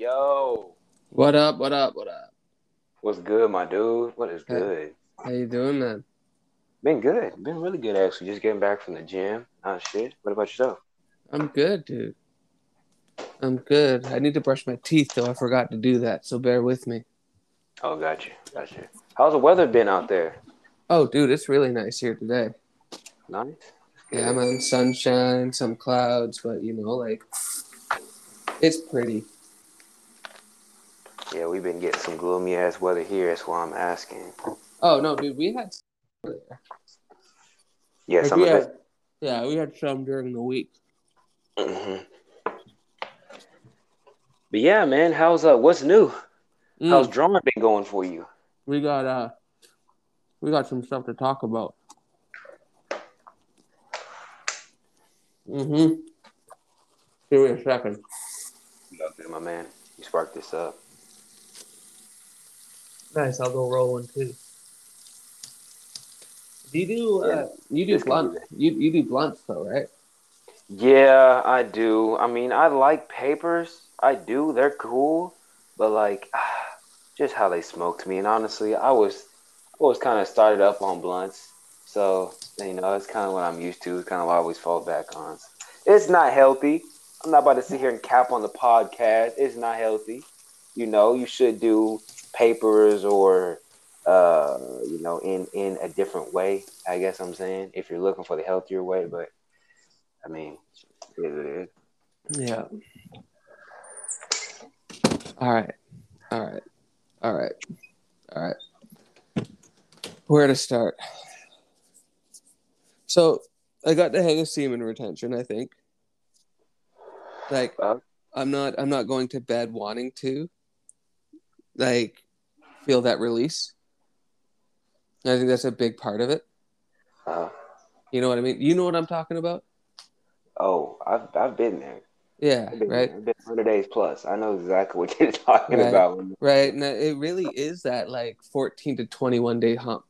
Yo, What up? What up? What up? what's good, my dude? What is Hey, good? how you doing, man? Been good. Been really good, actually. Just getting back from the gym. Shit. What about yourself? I'm good, dude. I'm good. I need to brush my teeth though. I forgot to do that, so bear with me. Oh, got you. Got you. How's the weather been out there? Oh, dude, it's really nice here today. Nice. That's Yeah, good. man, sunshine, some clouds, but it's pretty. Yeah, we've been getting some gloomy ass weather here. That's why I'm asking. Oh no, dude, we had earlier. Yeah, Like some we of it. had, yeah, we had some during the week. hmm But yeah, man, what's new? How's Mm, drama been going for you? we got we got some stuff to talk about. Mm-hmm. Give me a second. Okay, my man. You sparked this up. Nice, I'll go roll one too. Do you do Yeah, you do this can be blunt the. you do blunts though, right? Yeah, I do. I mean, I like papers. I do. They're cool, but like, just how they smoked me. And honestly, I was kind of started up on blunts, so it's kind of what I'm used to. It's kind of what I always fall back on. It's not healthy. I'm not about to sit here and cap on the podcast. It's not healthy. You should do papers or in a different way. I guess I'm saying if you're looking for the healthier way, but I mean, it is what it is. Yeah. All right. All right. All right. All right. Where to start? So I got the hang of semen retention, I think. Like Uh, I'm not going to bed wanting to like feel that release. I think that's a big part of it. uh, You know what I mean? You know what I'm talking about? oh, I've been there. Yeah, I've been right? there. I've been 100 days plus. I know exactly what you're talking Right. about. Right. And it really is that like 14 to 21 day hump,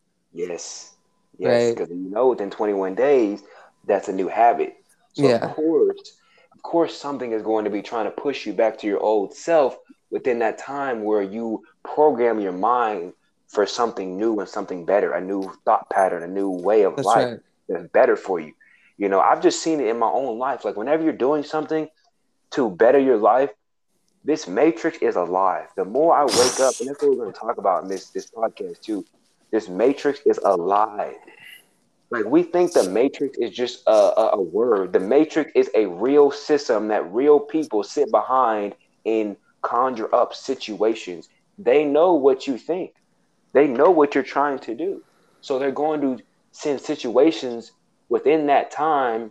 Yes, yes, right? because within 21 days, that's a new habit. So Yeah. of course, something is going to be trying to push you back to your old self within that time where you program your mind for something new and something better, a new thought pattern, a new way of That's life right. that's better for you. I've just seen it in my own life. Like whenever you're doing something to better your life, this matrix is alive. The more I wake up, and that's what we're going to talk about in this podcast too. This matrix is alive. Like we think the matrix is just a word. The matrix is a real system that real people sit behind and conjure up situations. They know what you think. They know what you're trying to do. So they're going to send situations within that time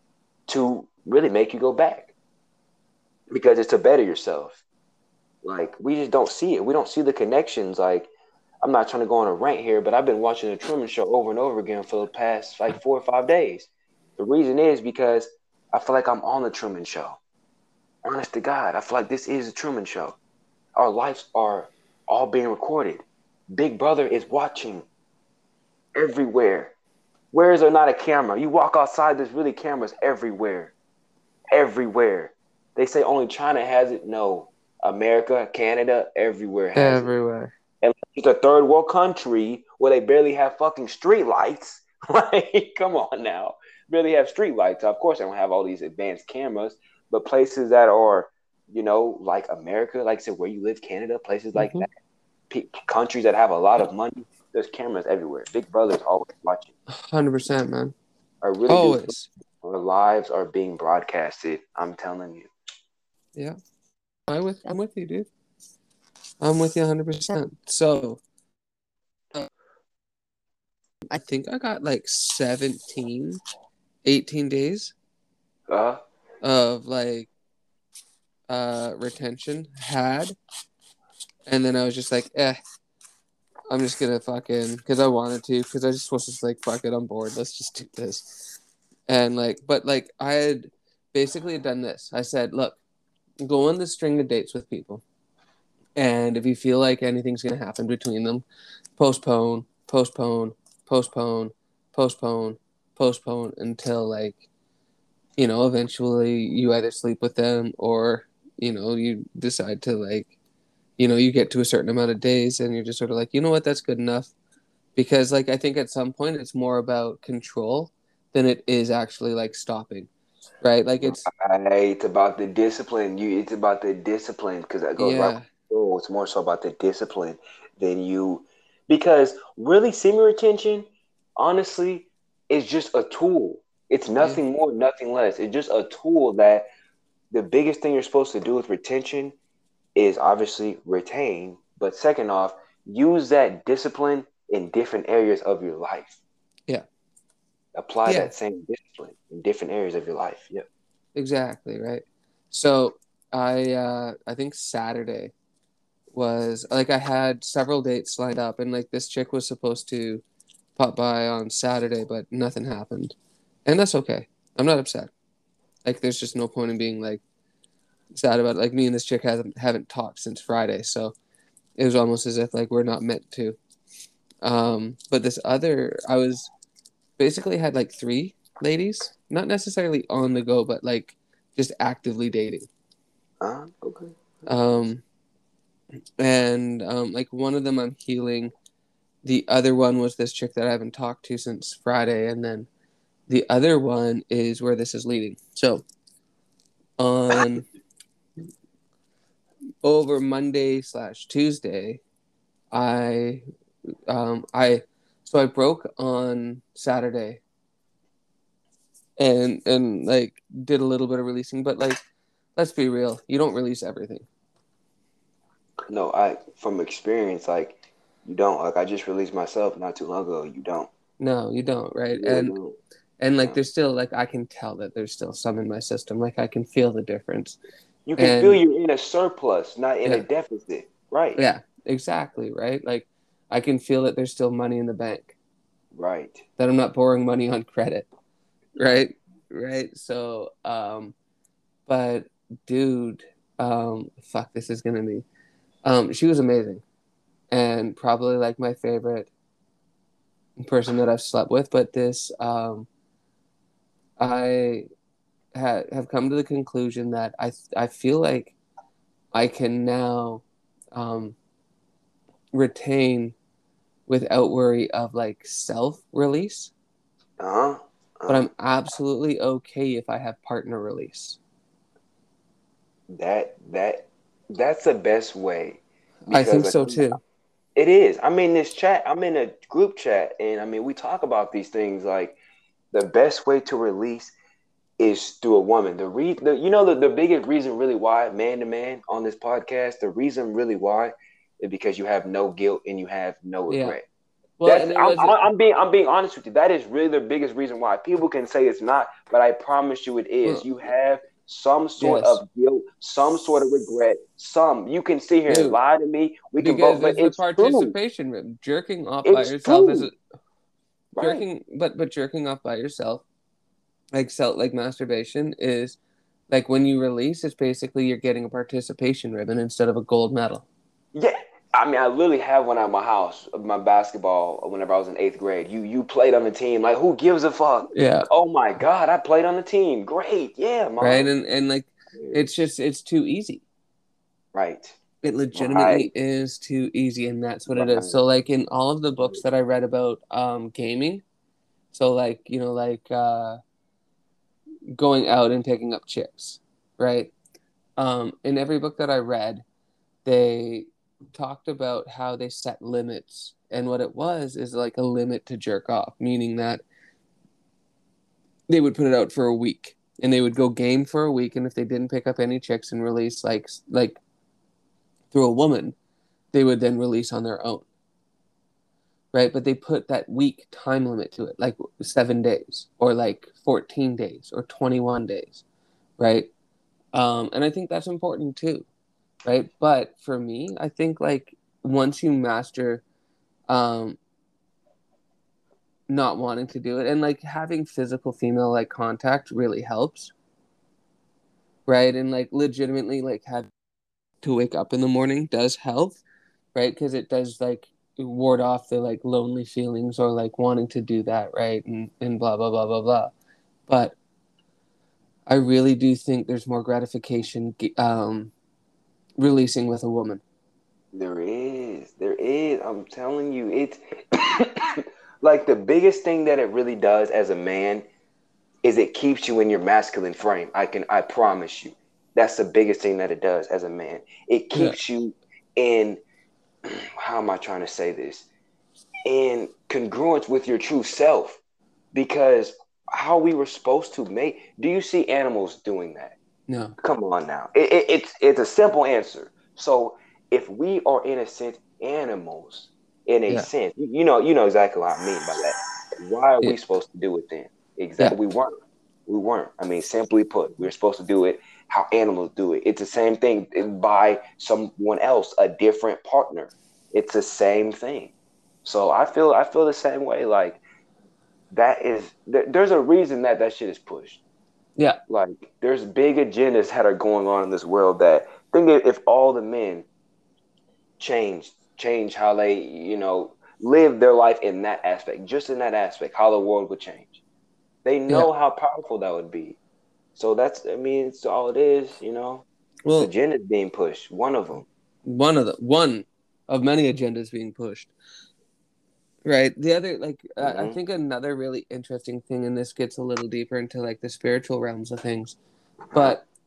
to really make you go back because it's to better yourself. Like we just don't see it. We don't see the connections. Like I'm not trying to go on a rant here, but I've been watching the Truman Show over and over again for the past like 4 or 5 days. The reason is because I feel like I'm on the Truman Show. Honest to God, I feel like this is the Truman Show. Our lives are all being recorded. Big Brother is watching everywhere. Where is there not a camera? You walk outside, there's really cameras everywhere. Everywhere. They say only China has it. No. America, Canada, everywhere has it. Everywhere. And it's a third world country where they barely have fucking street lights. Like, come on now. Barely have street lights. Of course, they don't have all these advanced cameras, but places that are, like America, like I said, where you live, Canada, places like Mm-hmm. that, countries that have a lot of money, there's cameras everywhere. Big Brother's always watching. 100%, man. I really do feel Always. our lives are being broadcasted. I'm telling you. Yeah. I'm with you, dude. I'm with you 100%. So, I think I got like 17, 18 days Uh, of like retention had, and then I was just like, I'm just gonna fucking because I wanted to because I just was just like, fuck it, I'm bored. Let's just do this. And like, but like I had basically done this. I said, look, go on this string of dates with people, and if you feel like anything's gonna happen between them, postpone, postpone, postpone, postpone, postpone until like eventually you either sleep with them or you decide to like, you get to a certain amount of days and you're just sort of like, you know what, that's good enough. Because like I think at some point it's more about control than it is actually like stopping, right? Like it's Right. It's about the discipline. It's about the discipline because that goes right with yeah, control. It's more so about the discipline than you, because really semen retention, honestly, is just a tool. It's yeah, nothing more, nothing less. It's just a tool that the biggest thing you're supposed to do with retention is obviously retain, but second off, use that discipline in different areas of your life. yeah, Apply yeah, that same discipline in different areas of your life. Yep. exactly, right. So I think Saturday was like I had several dates lined up and like this chick was supposed to pop by on Saturday, but nothing happened. And that's okay. I'm not upset. Like there's just no point in being like sad about it. Like me and this chick haven't talked since Friday, so it was almost as if like we're not meant to. But this other, I was basically had like three ladies, not necessarily on the go, but like just actively dating. Okay. Um, and like one of them I'm healing. The other one was this chick that I haven't talked to since Friday, and then the other one is where this is leading. So on over Monday/Tuesday, I I so I broke on Saturday and like did a little bit of releasing, but like let's be real, you don't release everything. No, I from experience, like you don't. Like I just released myself not too long ago. You don't. No, you don't, right? You really don't. And like Yeah. there's still like I can tell that there's still some in my system. Like I can feel the difference. You can feel And you're in a surplus, not in a yeah, deficit. Right. yeah, exactly, right? Like I can feel that there's still money in the bank. Right. That I'm not borrowing money on credit, right? Right? So but dude, fuck, this is gonna be she was amazing and probably like my favorite person that I've slept with, but this I have come to the conclusion that I feel like I can now um, retain without worry of like self release, Uh-huh. but Uh-huh. I'm absolutely okay if I have partner release. That that's the best way I because think like so too. it is. I'm in this chat. I'm in a group chat, and I mean we talk about these things like the best way to release is through a woman. The biggest reason really why man to man on this podcast, the reason really why is because you have no guilt and you have no Yeah. regret. Well, That's and it was I'm being honest with you. That is really the biggest reason why. People can say it's not, but I promise you it is. well, You have some sort yes, of guilt, some sort of regret. Some you can sit here and dude, lie to me. We can because vote, but there's the it's true. participation rhythm. Jerking off by It's yourself is true. a, Right. but jerking off by yourself, like masturbation is like when you release, it's basically you're getting a participation ribbon instead of a gold medal. Yeah. I mean, I literally have one at my house, my basketball, whenever I was in eighth grade. You played on the team. Like, who gives a fuck? Yeah. Oh my God, I played on the team. Great. Yeah, Right. mom. And like it's too easy. Right. It Right. legitimately is too easy, and that's what it is. Right. So like in all of the books that I read about gaming, so like going out and picking up chicks, right? In every book that I read, they talked about how they set limits, and what it was is like a limit to jerk off, meaning that they would put it out for a week and they would go game for a week, and if they didn't pick up any chicks and release like through a woman, they would then release on their own, right? But they put that week time limit to it, like 7 days or like 14 days or 21 days, right? And I think that's important too, right? But for me, I think like once you master um, not wanting to do it and like having physical female like contact really helps, right? And like legitimately like have to wake up in the morning does help, right? Because it does like ward off the like lonely feelings or like wanting to do that, right? And blah blah blah blah blah. But I really do think there's more gratification releasing with a woman. There is. I'm telling you, it's like the biggest thing that it really does as a man is it keeps you in your masculine frame. I promise you. That's the biggest thing that it does as a man. It Yeah. keeps you in, how am I trying to say this? In congruence with your true self. Because how we were supposed to make, do you see animals doing that? No. Come on now. It's a simple answer. So if we are in a sense animals, in a Yeah. sense, you know exactly what I mean by that. Why are Yeah. we supposed to do it then? Yeah. Exactly. We weren't. We weren't. I mean, simply put, we were supposed to do it how animals do it. It's the same thing by someone else, a different partner. It's the same thing. So I feel the same way. Like there's a reason that shit is pushed. Yeah. Like there's big agendas that are going on in this world that think if all the men change how they live their life in that aspect, just in that aspect, how the world would change. They Yeah. know how powerful that would be. So it's all it is. It's Well, agendas being pushed. One of them. one of many agendas being pushed. Right. The other, like, I Hmm. think another really interesting thing, and this gets a little deeper into like the spiritual realms of things, Uh-huh. but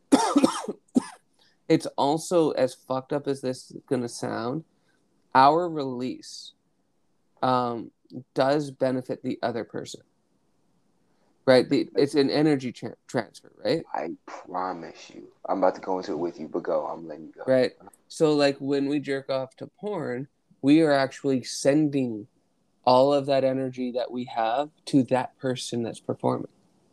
it's also as fucked up as this is gonna sound. Our release um, does benefit the other person, right? It's an energy transfer, right? I promise you. I'm about to go into it with you, but go. I'm letting you go. Right. So, like, when we jerk off to porn, we are actually sending all of that energy that we have to that person that's performing.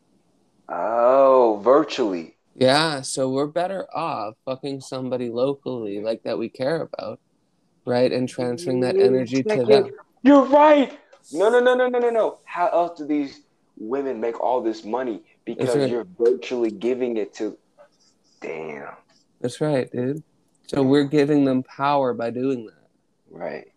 Oh, virtually. Yeah, so we're better off fucking somebody locally like that we care about, right? And transferring that Wait a energy to second. them. You're right. No, no, no, no, no, no, no. How else do these women make all this money? That's Because right. you're virtually giving it to. Damn. That's right, dude. So we're Damn. giving them power by doing that. Right.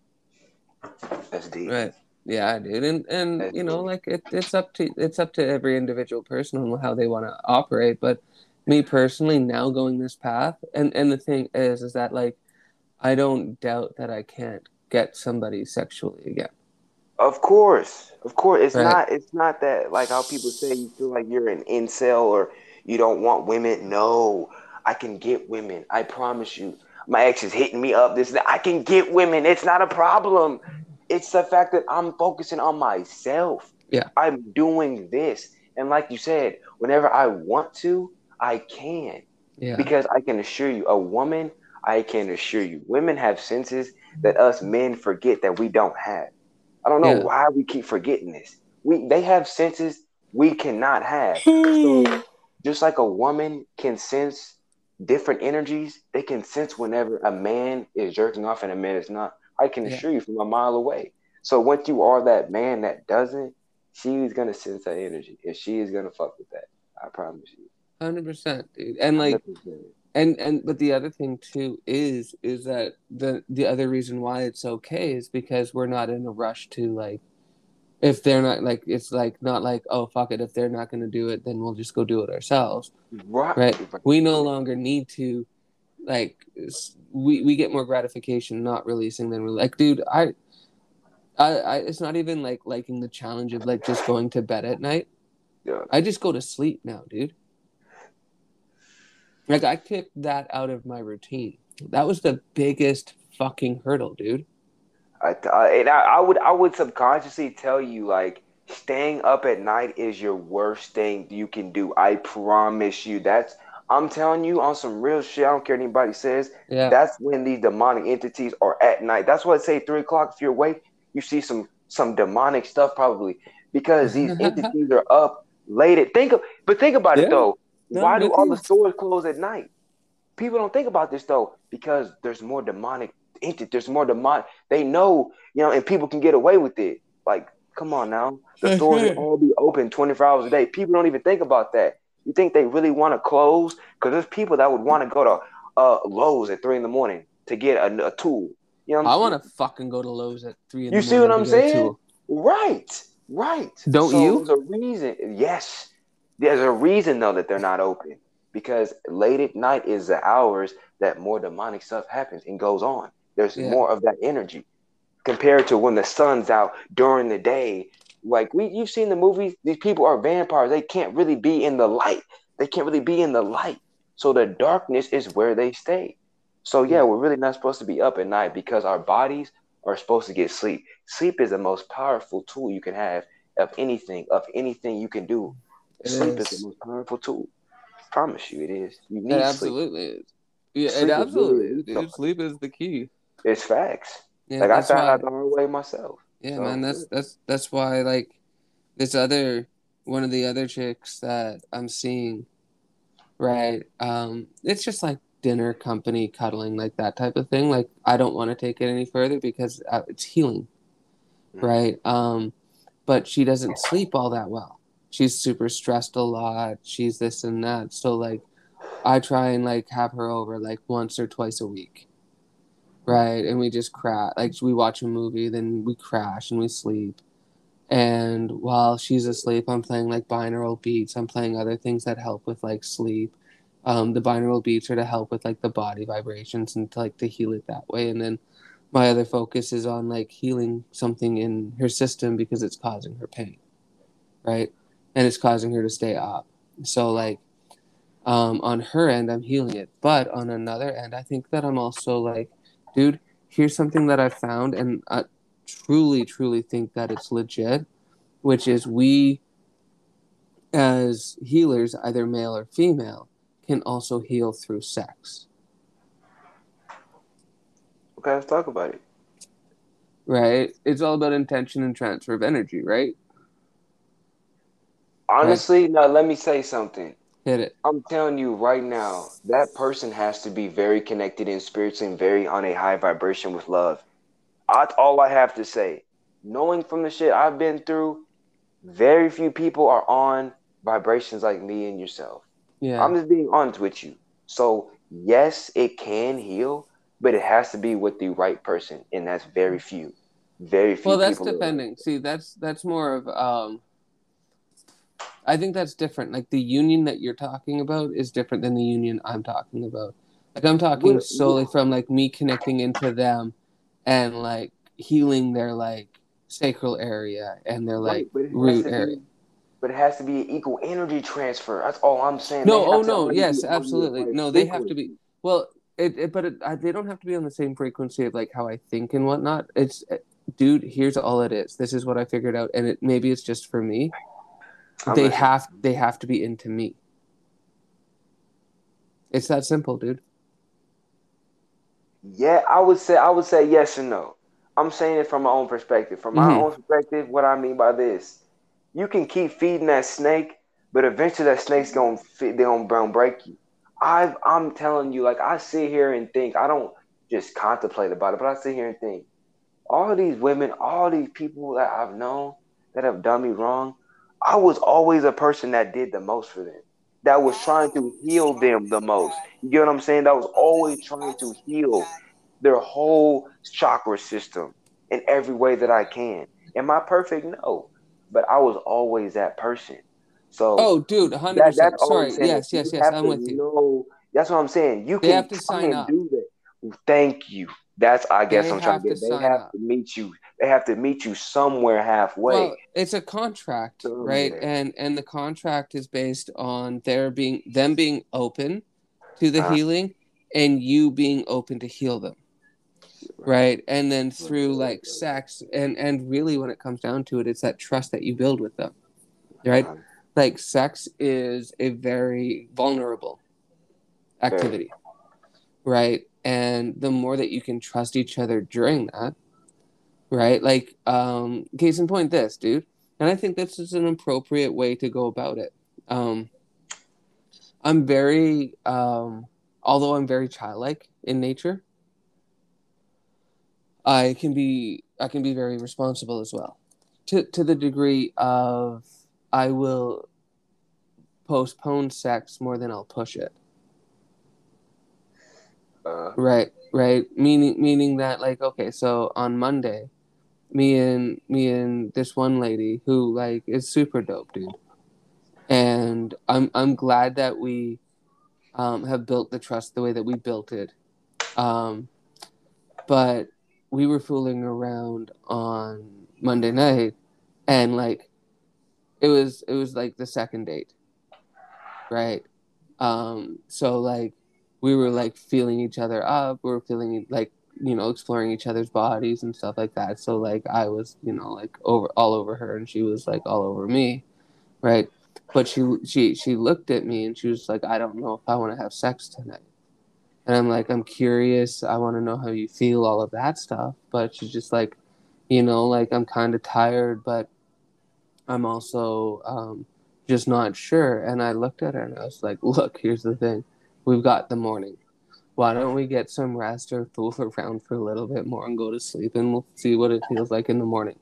That's deep. Right. Yeah, dude. And That's you know, deep. like it's up to every individual person on how they want to operate. But me personally, now going this path, and the thing is that like I don't doubt that I can't get somebody sexually again. Of course. Of course. It's Right. not it's not that like how people say you feel like you're an incel or you don't want women. No. I can get women. I promise you. My ex is hitting me up. This that. I can get women. It's not a problem. It's the fact that I'm focusing on myself. Yeah. I'm doing this. And like you said, whenever I want to, I can. Yeah. Because I can assure you, a woman, I can assure you, women have senses that us men forget that we don't have. I don't know Yeah. why we keep forgetting this. They have senses we cannot have. So just like a woman can sense different energies, they can sense whenever a man is jerking off and a man is not. I can Yeah. assure you from a mile away. So once you are that man that doesn't, she's gonna sense that energy and she is gonna fuck with that. I promise you. 100%, dude. And like 100%. and but the other thing too is that the other reason why it's okay is because we're not in a rush to like if they're not like it's like not like oh fuck it if they're not going to do it then we'll just go do it ourselves, Right. right? Right. We no Yeah. longer need to like we get more gratification not releasing than we like, dude. I it's not even like liking the challenge of like just going to bed at night. Yeah. I just go to sleep now, dude. Like I kicked that out of my routine. That was the biggest fucking hurdle, dude. I would subconsciously tell you like staying up at night is your worst thing you can do. I promise you. I'm telling you on some real shit. I don't care what anybody says. Yeah. That's when these demonic entities are at night. That's why I say 3 o'clock. If you're awake, you see some demonic stuff probably because these entities are up late. But think about it Yeah. though. No, I'm Why do with all the you. stores close at night? People don't think about this though because there's more demonic entity. There's more demonic. They know, and people can get away with it. Like, come on now, the That's stores will right. all be open 24 hours a day. People don't even think about that. You think they really want to close? Because there's people that would want to go to Lowe's at 3 in the morning to get a tool. You know, I want to fucking go to Lowe's at three in you the see what morning to I'm get a saying? tool. Right, right. Don't So you? there's a reason. Yes, There's a reason though that they're not open, because late at night is the hours that more demonic stuff happens and goes on. There's Yeah. more of that energy compared to when the sun's out during the day. Like you've seen the movies. These people are vampires. They can't really be in the light. They can't really be in the light. So the darkness is where they stay. So yeah, Yeah. we're really not supposed to be up at night because our bodies are supposed to get sleep. Sleep is the most powerful tool you can have of anything you can do. It Sleep is the is. most powerful tool. I promise you, it is. You It need sleep. absolutely is. Yeah, it Sleep is really a absolutely is, dude. resource. Sleep is the key. It's facts. Yeah, Like I that's found why. out the hard way myself. Yeah, man. So That's why. Like this other one of the other chicks that I'm seeing, right? It's just like dinner, company, cuddling, like that type of thing. Like I don't want to take it any further because it's healing, mm, right? But she doesn't sleep all that well. She's super stressed a lot. She's this and that. So like I try and like have her over like once or twice a week, right? And we just crash. Like we watch a movie, then we crash and we sleep. And while she's asleep, I'm playing like binaural beats. I'm playing other things that help with like sleep. The binaural beats are to help with like the body vibrations and to like to heal it that way. And then my other focus is on like healing something in her system because it's causing her pain, right? And it's causing her to stay up. So like on her end, I'm healing it. But on another end, I think that I'm also like, dude, here's something that I found, and I truly, truly think that it's legit, which is we as healers, either male or female, can also heal through sex, okay, let's talk about it. right? It's all about intention and transfer of energy, right? Right? Honestly, now let me say something. Hit it. I'm telling you right now, that person has to be very connected in spirits and very on a high vibration with love. That's all I have to say. Knowing from the shit I've been through, very few people are on vibrations like me and yourself. Yeah. I'm just being honest with you. So, yes, it can heal, but it has to be with the right person, and that's very few. Very Well, few that's people are like depending. See, that's more of I think that's different. Like the union that you're talking about is different than the union I'm talking about. Like I'm talking solely from like me connecting into them and like healing their like sacral area and their right, like root area. but it has to be an equal energy transfer. That's all I'm saying. They No, have oh to no, already be yes, on your absolutely. right No, they have to be. frequency. Well, they don't have to be on the same frequency of like how I think and whatnot. It's, dude, here's all it is. This is what I figured out, and it maybe it's just for me. I'm listening. They have to be into me. It's that simple, dude. Yeah, I would say yes and no. I'm saying it from my own perspective. From my Mm-hmm. own perspective, what I mean by this, you can keep feeding that snake, but eventually that snake's gonna break you. I'm telling you, like I sit here and think. I don't just contemplate about it, but I sit here and think. All of these women, all these people that I've known that have done me wrong, I was always a person that did the most for them. That was trying to heal them the most. You get what I'm saying? That was always trying to heal their whole chakra system in every way that I can. Am I perfect? No. But I was always that person. So Oh, dude, that's 100%. all I'm Sorry. saying. Yes, Is yes, you yes. have I'm to with you. know. That's what I'm saying. You They can have to try sign and up. do that. Thank you. That's I guess They I'm trying have to to get. They sign have up. to meet you. They have to meet you somewhere halfway. Well, it's a contract, right? Somewhere. And the contract is based on them being open to the Uh, healing and you being open to heal them, right, right? And then right, through right, like sex and really when it comes down to it, it's that trust that you build with them, right? right. Like sex is a very vulnerable Very. activity, right? And the more that you can trust each other during that, right? Like, case in point, this dude, and I think this is an appropriate way to go about it. Um, I'm very, although I'm very childlike in nature, I can be very responsible as well, to the degree of I will postpone sex more than I'll push it. Uh, Right, right. Meaning that like okay, so on Monday, me and this one lady who like is super dope, dude. And I'm glad that we have built the trust the way that we built it. Um, but we were fooling around on Monday night, and like it was like the second date, right? So like we were like feeling each other up. We were feeling like, exploring each other's bodies and stuff like that. So like I was, like over all over her, and she was like all over me, right? But she looked at me and she was like, I don't know if I want to have sex tonight. And I'm like, I'm curious. I want to know how you feel, all of that stuff. But she's just like, like I'm kind of tired, but I'm also just not sure. And I looked at her and I was like, look, here's the thing. We've got the morning. Why don't we get some rest or fool around for a little bit more and go to sleep, and we'll see what it feels like in the morning.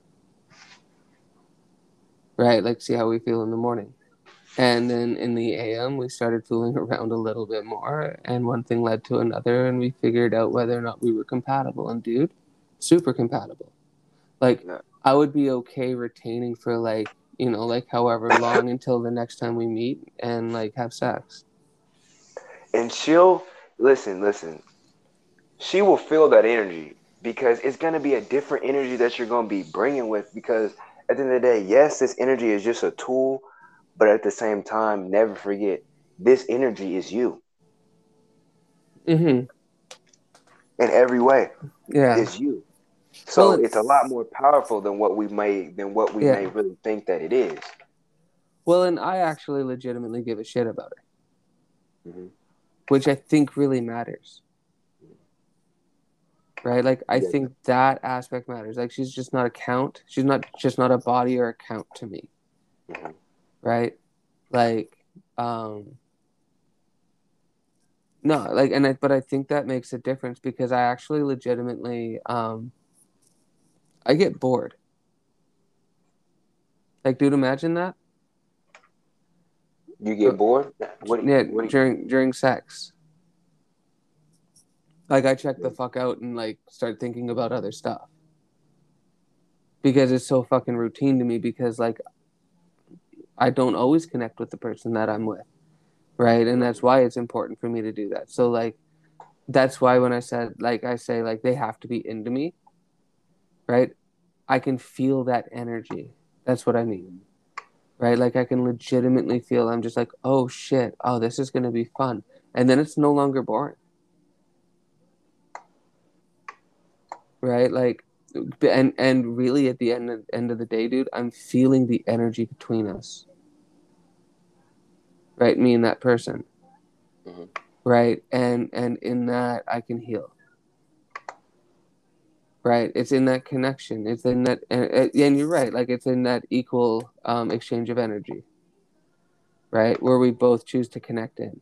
Right? Like, see how we feel in the morning. And then in the AM, we started fooling around a little bit more, and one thing led to another, and we figured out whether or not we were compatible. And dude, super compatible. Like, Yeah. I would be okay retaining for like, like however long until the next time we meet and like have sex. And she'll listen. She will feel that energy because it's going to be a different energy that you're going to be bringing with. Because at the end of the day, yes, this energy is just a tool, but at the same time, never forget this energy is you Mm-hmm. in every way. Yeah. It's you. Well, So it's a lot more powerful than what we may yeah. really think that it is. Well, and I actually legitimately give a shit about her, Mm-hmm. which I think really matters. Right? Like I Yeah. think that aspect matters. Like she's just not a count. She's not just not a body or a count to me. Mm-hmm. Right? Like, um, no, like, but I think that makes a difference because I actually legitimately, I get bored. Like, dude, imagine that. You Uh, get bored. What? Yeah, What? during sex, like I check the Do fuck out and like start thinking about other stuff because it's so fucking routine to me. Because like I don't always connect with the person that I'm with, right? And that's why it's important for me to do that. So like that's why when I said like I say like they have to be into me, right? I can feel that energy. That's what I mean. Right? Like I can legitimately feel I'm just like, oh shit, oh this is gonna be fun. And then it's no longer boring. Right? Like and really at the end of the day, dude, I'm feeling the energy between us. Right? Me and that person. Mm-hmm. Right? And in that I can heal. Right? It's in that connection. It's in that and you're right, like it's in that equal exchange of energy, right? Where we both choose to connect in.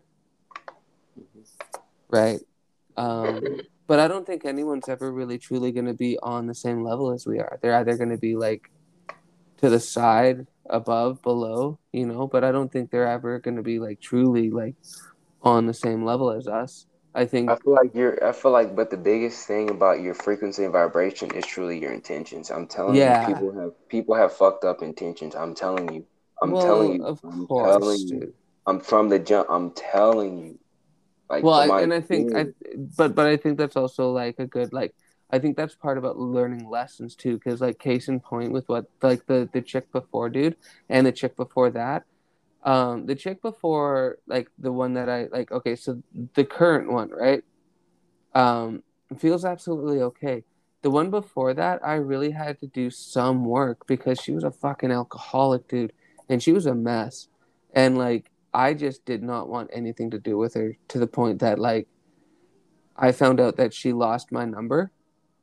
Right? But I don't think anyone's ever really truly going to be on the same level as we are. They're either going to be like to the side, above, below, but I don't think they're ever going to be like truly like on the same level as us. I I think, feel like but the biggest thing about your frequency and vibration is truly your intentions. I'm telling you, yeah. people have fucked up intentions. I'm telling you. I'm telling Well, you. of I'm course, telling you. dude. I'm from the jump. I'm telling you. Like Well, from my and I think experience. but I think that's also like a good like I think that's part about learning lessons too, because like case in point with what like the chick before, dude, and the chick before that. The chick before, like the one that I like, okay, so the current one, right? Um, feels absolutely okay. The one before that, I really had to do some work because she was a fucking alcoholic, dude, and she was a mess. And like, I just did not want anything to do with her to the point that like I found out that she lost my number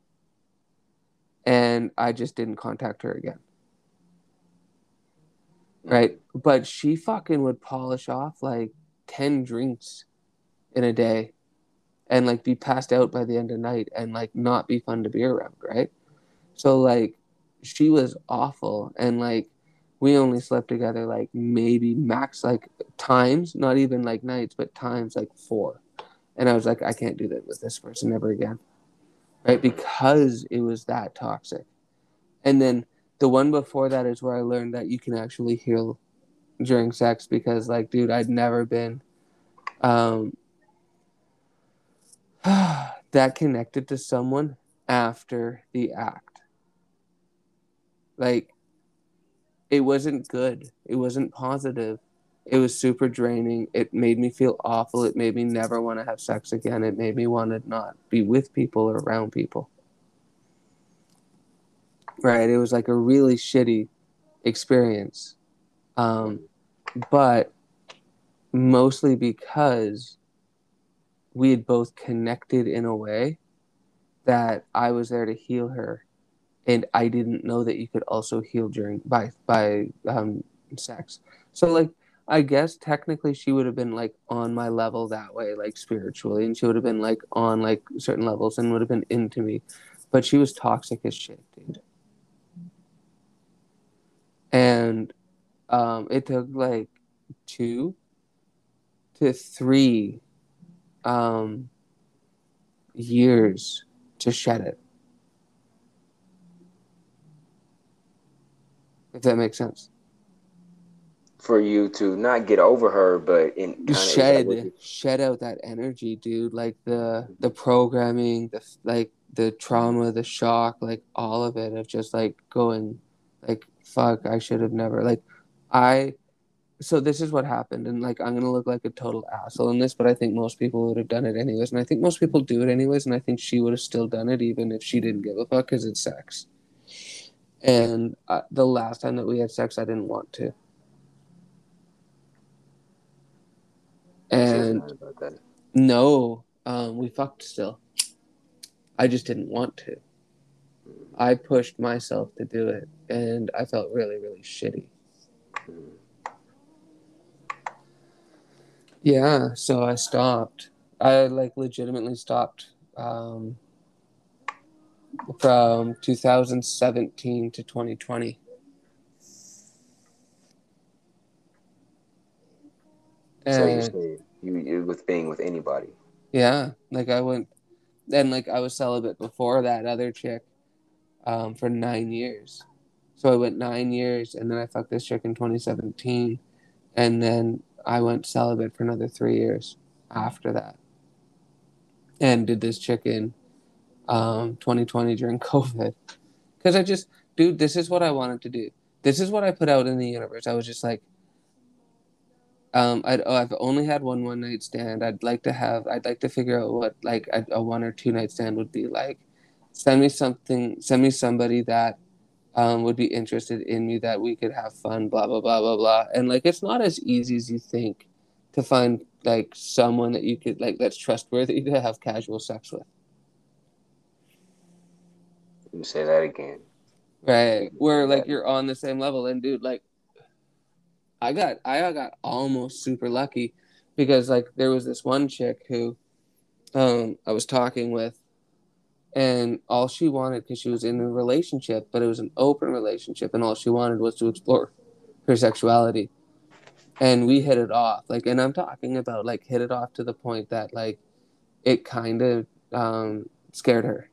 and I just didn't contact her again. Mm-hmm. Right? But she fucking would polish off like 10 drinks in a day and like be passed out by the end of the night and like not be fun to be around, right? So like she was awful and like we only slept together like maybe max like times, not even like nights, but times like four. And I was like, I can't do that with this person ever again. Right? Mm-hmm. Because it was that toxic. And then the one before that is where I learned that you can actually heal during sex because, like, dude, I'd never been um, that connected to someone after the act. Like, it wasn't good. It wasn't positive. It was super draining. It made me feel awful. It made me never want to have sex again. It made me want to not be with people or around people. Right? It was like a really shitty experience. But mostly because we had both connected in a way that I was there to heal her, and I didn't know that you could also heal during by sex. So like I guess technically she would have been like on my level that way, like spiritually, and she would have been like on like certain levels and would have been into me, but she was toxic as shit, dude. And it took like 2 to 3 um, years to shed it. If that makes sense. For you to not get over her, but in kind of is that what Shed out that energy, dude. Like the programming, the trauma, the shock, like all of it of just like going like fuck, I should have never like I so this is what happened, and like I'm gonna look like a total asshole in this, but I think most people would have done it anyways, and I think most people do it anyways, and I think she would have still done it even if she didn't give a fuck because it's sex. And the last time that we had sex, I didn't want to, you should have and known about that? no, we fucked still. I just didn't want to. I pushed myself to do it, and I felt really, really shitty. Yeah, so I stopped. I like legitimately stopped from 2017 to 2020. So you And said you with being with anybody. yeah, like I went, and like I was celibate before that other chick for 9 years. So I went 9 years, and then I fucked this chick in 2017, and then I went celibate for another 3 years after that, and did this chick in 2020 during COVID. Because I just, dude, this is what I wanted to do. This is what I put out in the universe. I was just like, I've only had one night stand. I'd like to figure out what like a 1 or 2 night stand would be like. Send me something. Send me somebody that would be interested in me, that we could have fun. Blah blah blah blah blah. And like, it's not as easy as you think to find like someone that you could like that's trustworthy to have casual sex with. You say that again. Right. You say Where like that. you're on the same level. And dude, like I got almost super lucky because like there was this one chick who I was talking with, and all she wanted, because she was in a relationship, but it was an open relationship, and all she wanted was to explore her sexuality. And we hit it off. Like, and I'm talking about like hit it off to the point that like it kind of scared her,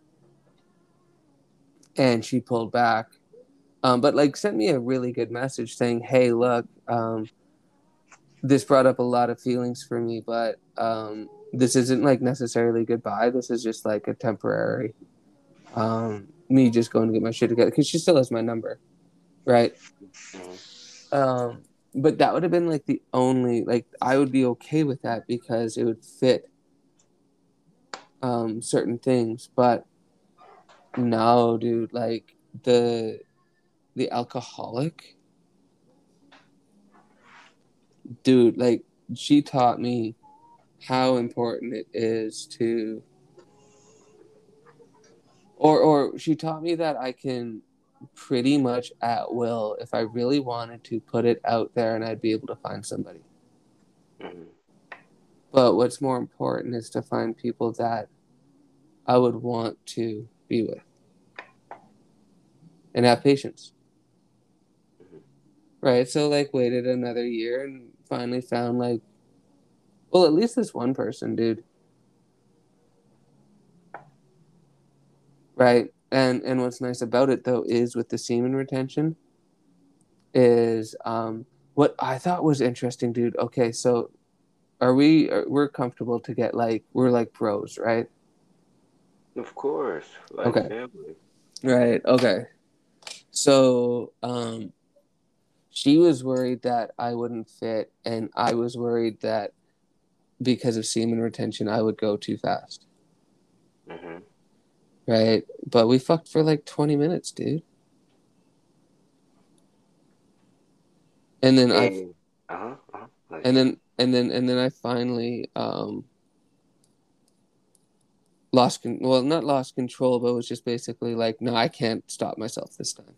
and she pulled back. But like sent me a really good message saying, "Hey, look, this brought up a lot of feelings for me, but this isn't like necessarily goodbye. This is just like a temporary me just going to get my shit together, because she still has my number, right? Mhm. Um, but that would have been like the only like I would be okay with that because it would fit certain things. But no, dude, like the alcoholic dude, like she taught me how important it is to or she taught me that I can pretty much at will, if I really wanted to, put it out there and I'd be able to find somebody. Mhm. But what's more important is to find people that I would want to be with and have patience. Mhm. Right? So like waited another year and finally found like, well, at least this one person, dude. Right? And what's nice about it though is with the semen retention is what I thought was interesting, dude. Okay, so we're comfortable to get like we're like bros, right? Of course, like Okay. family. Right. Okay. So, she was worried that I wouldn't fit, and I was worried that because of semen retention, I would go too fast. Mm-hmm. Right. But we fucked for like 20 minutes, dude. And then I, And and Like, then, and then I finally, well, not lost control, but was just basically like, no, I can't stop myself this time.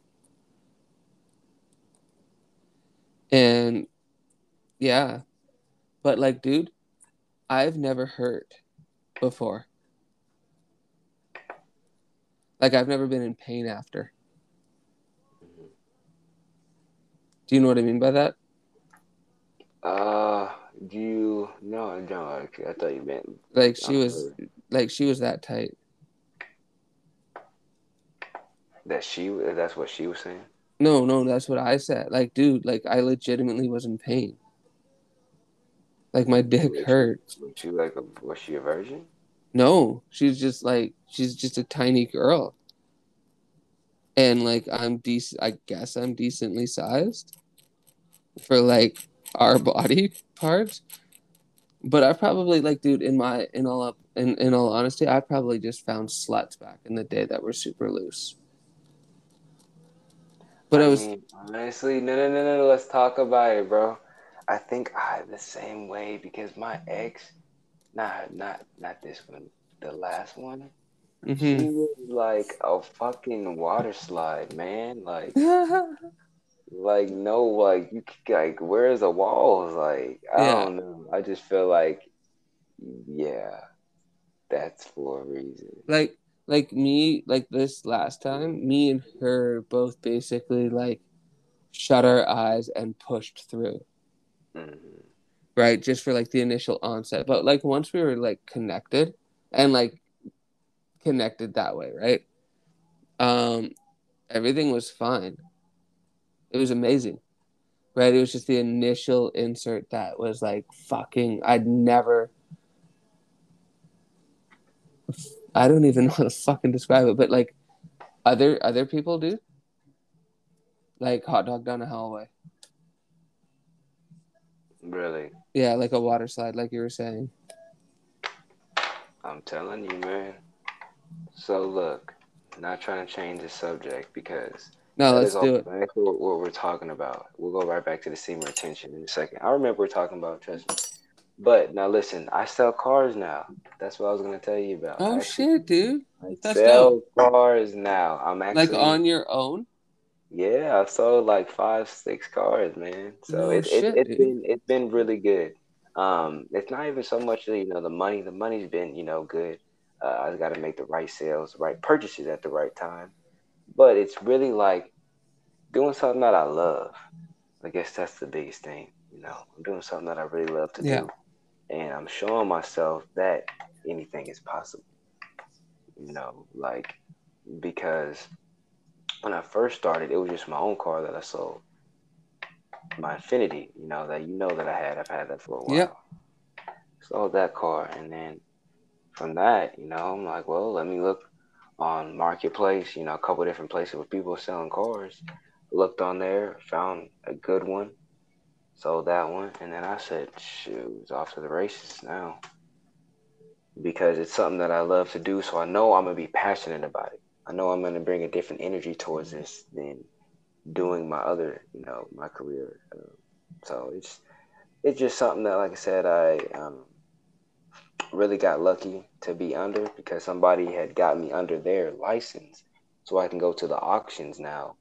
And yeah, but like, dude, I've never hurt before. Like, I've never been in pain after. mhm. Do you know what I mean by that? Do you no, no, actually, I thought you meant Like, really she was that tight. that that's what she was saying. No, no, that's what I said. Like, dude, like, I legitimately was in pain. Like, my dick hurt. Was she a virgin? No, she's just a tiny girl. And like, I'm decent, I guess I'm decently sized for like our body parts. But I probably like, dude, in all honesty, I probably just found sluts back in the day that were super loose. But I I was mean, honestly, no. Let's talk about it, bro. I think I the same way because my ex, not this one, the last one, mm-hmm. she was like a fucking water slide, man. Like no, like like where's the walls? Like I Yeah. don't know. I just feel like yeah, that's for a reason. Like me, like this last time, me and her both basically like shut our eyes and pushed through. Hmm. Right? Just for like the initial onset. But like once we were like connected and like connected that way, right? Um, everything was fine. It was amazing. Right? It was just the initial insert that was like fucking I don't even know how to fucking describe it, but like other people, dude, like hot dog down a hallway. Really, Yeah, like a water slide, like you were saying. I'm telling you, man. So look, not trying to change the subject because No, that let's is all do it. exactly what we're talking about. We'll go right back to the semen retention in a second. I remember we're talking about, trust me. But now listen, I sell cars now. That's what I was gonna tell you about. Oh shit, dude. I That's dope. sell cars now. I'm Like actually on your own? yeah, I've sold like 5, 6 cars, man. So No shit, dude. it's been really good. It's not even so much the money. The money's been good. I just got to make the right sales, right purchases at the right time. But it's really like doing something that I love. I guess that's the biggest thing. I'm doing something that I really love to Yeah. do, and I'm showing myself that anything is possible. Like because when I first started, it was just my own car that I sold, my Infinity. That I had. I've had that for a Yep. while. Sold that car, and then from that, I'm like, well, let me look on Marketplace. A couple different places where people are selling cars. Looked on there, found a good one, sold that one, and then I said, shoot, it's off to the races now because it's something that I love to do. So I know I'm gonna be passionate about it. I know I'm gonna bring a different energy towards this than doing my other, my career. So it's just something that, like I said, I really got lucky to be under because somebody had got me under their license, so I can go to the auctions now,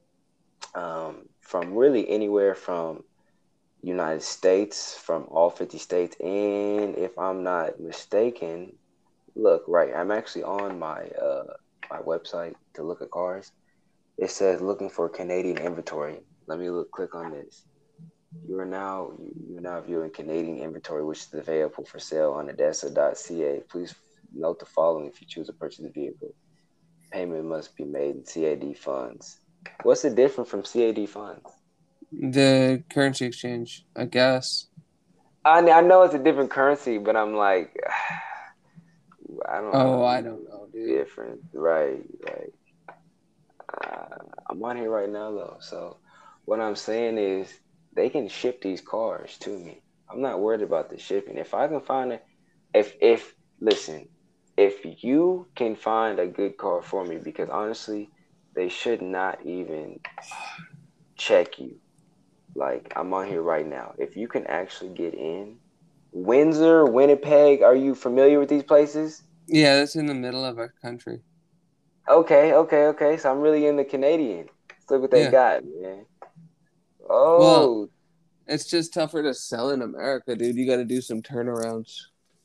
from really anywhere from United States, from all 50 states, and if I'm not mistaken, look, right, I'm actually on my website to look at cars. It says looking for Canadian inventory. Let me click on this. You're now viewing Canadian inventory, which is available for sale on ADESA.ca. Please note the following if you choose to purchase the vehicle. Payment must be made in CAD funds. What's the difference from CAD funds? The currency exchange, I guess. I know it's a different currency, but I'm like, I Oh, don't I know don't know, the dude. difference, right? Like, I'm on here right now though, so what I'm saying is they can ship these cars to me. I'm not worried about the shipping. If I can find it, if listen, if you can find a good car for me, because honestly, they should not even check you. Like I'm on here right now. If you can actually get in Windsor, Winnipeg, are you familiar with these places? Yeah, that's in the middle of our country. Okay. So I'm really in the Canadian. Let's look what they Yeah. got, man. Well, Oh it's just tougher to sell in America, dude. You got to do some turnarounds.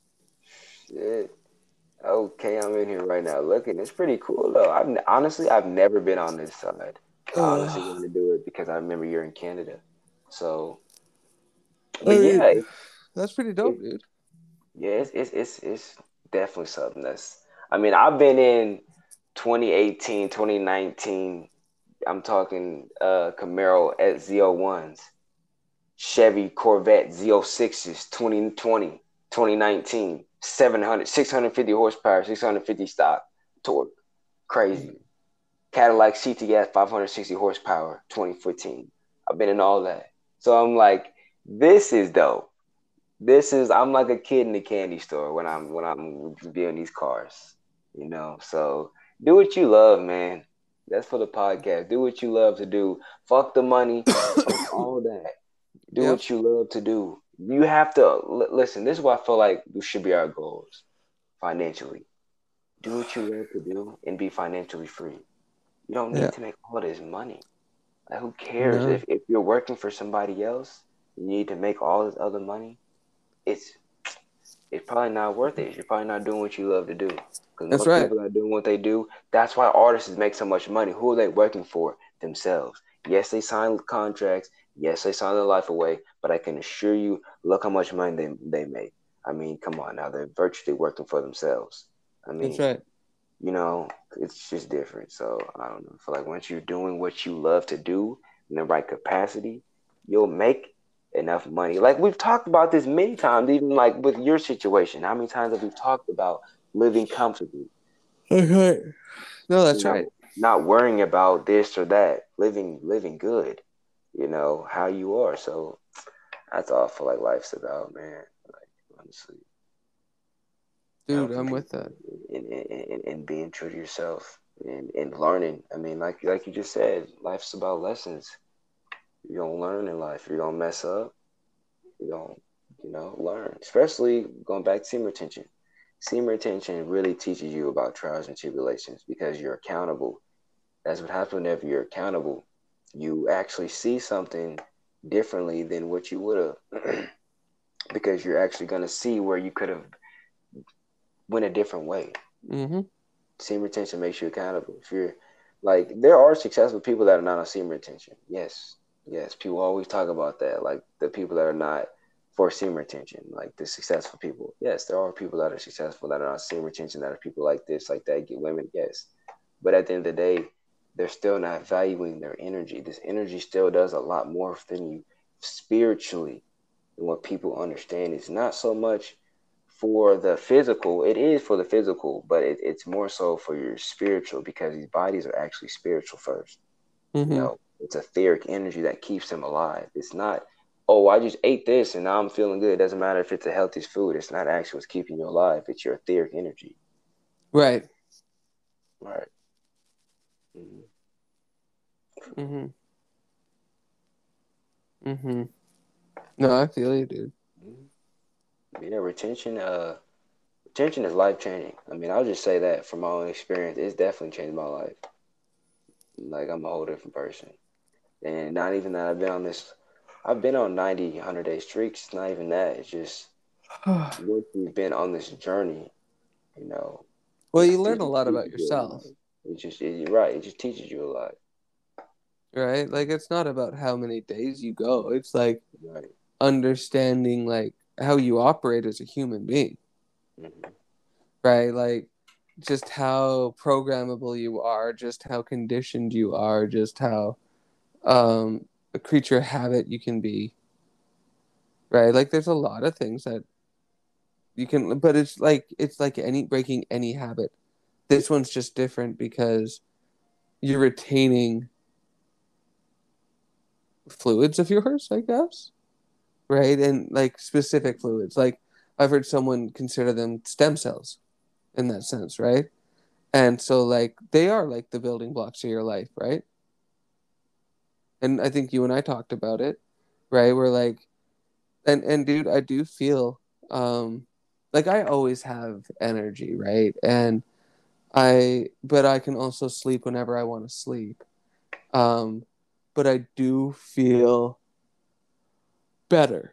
shit. Okay, I'm in here right now looking. It's pretty cool though. I've never been on this side. I honestly I want to do it because I remember you're in Canada. So, but mean, yeah, that's pretty it, dope, dude. yeah, it's definitely something that's. I mean, I've been in 2018, 2019. I'm talking Camaro at Z01s, Chevy Corvette Z06s, 2020, 2019, 700, 650 horsepower, 650 stock torque, crazy. Cadillac CTS 560 horsepower, 2014. I've been in all that. So I'm like, this is dope. I'm like a kid in the candy store when I'm viewing these cars, you know. So do what you love, man. That's for the podcast. Do what you love to do. Fuck the money. Fuck all that. Do Yep. what you love to do. You have to listen. This is what I feel like should be our goals financially. Do what you love to do and be financially free. You don't Yeah. need to make all this money. Like, who cares No. if you're working for somebody else? You need to make all this other money. It's it's probably not worth it. You're probably not doing what you love to do. Because That's most right. people are doing what they do. That's why artists make so much money. Who are they working for? Themselves. Yes, they sign contracts. Yes, they sign their life away. But I can assure you, look how much money they make. I mean, come on now. They're virtually working for themselves. I That's mean, right. you know, it's just different. So I don't know. I feel like once you're doing what you love to do in the right capacity, you'll make enough money. Like we've talked about this many times, even like with your situation. How many times have we talked about living comfortably? Okay. No, You that's right. know, not worrying about this or that, living good. You know how you are. So that's all I feel like life's about, man. Like honestly, Dude, helping I'm with people that. and being true to yourself and learning. I mean, like you just said, life's about lessons. You're gonna learn in life. You're gonna mess up. You're gonna, learn. Especially going back to seam retention. Seam retention really teaches you about trials and tribulations because you're accountable. That's what happens whenever you're accountable. You actually see something differently than what you would have because you're actually gonna see where you could have went a different way. Mm-hmm. Seam retention makes you accountable. If you're like, there are successful people that are not on seam retention. Yes, people always talk about that. Like the people that are not for seam retention, like the successful people. Yes, there are people that are successful that are on seam retention that are people like this, like that, get women. Yes, but at the end of the day, they're still not valuing their energy. This energy still does a lot more than you spiritually. And what people understand is not so much for the physical. It is for the physical, but it's more so for your spiritual because these bodies are actually spiritual first. You Mm-hmm. know, it's etheric energy that keeps them alive. It's not, oh, I just ate this and now I'm feeling good. It doesn't matter if it's the healthiest food. It's not actually what's keeping you alive. It's your etheric energy. Right. Right. Mm-hmm. Mm-hmm. Mm-hmm. No, I feel you, dude. Yeah, retention is life changing. I mean, I'll just say that from my own experience, it's definitely changed my life. Like I'm a whole different person. And not even that I've been on 90, 100-day streaks. It's not even that. It's just once you've been on this journey, you know, Well, it you learn a just lot about teaches you a lot. yourself, You're right. It just teaches you a lot. right? Like it's not about how many days you go. It's like Right. understanding like how you operate as a human being, Hmm. right? Like just how programmable you are, just how conditioned you are, just how a creature of habit you can be, right? Like there's a lot of things that you can, but it's like any breaking any habit. This one's just different because you're retaining fluids of yours, I guess, right? And like specific fluids. Like I've heard someone consider them stem cells in that sense, right? And so like they are like the building blocks of your life, right? And I think you and I talked about it, right? We're like, and dude, I do feel like I always have energy, right? And but I can also sleep whenever I want to sleep. Um, but I do feel better.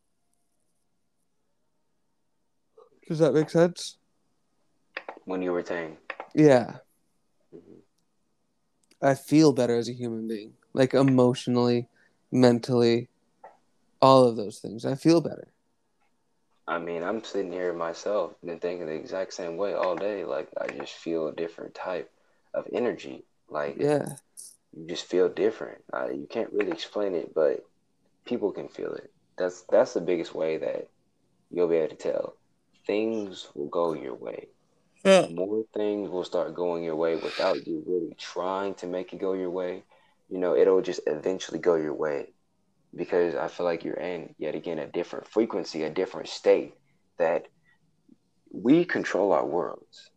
Does that make sense? When you retain. Yeah. Mhm. I feel better as a human being, like emotionally, mentally, all of those things. I feel better. I mean, I'm sitting here myself and thinking the exact same way all day. Like I just feel a different type of energy. Like Yeah, you just feel different. You can't really explain it, but people can feel it. That's the biggest way that you'll be able to tell. Things will go your way. yeah, More things will start going your way without you really trying to make it go your way. It'll just eventually go your way because I feel like you're in yet again a different frequency, a different state that we control our worlds.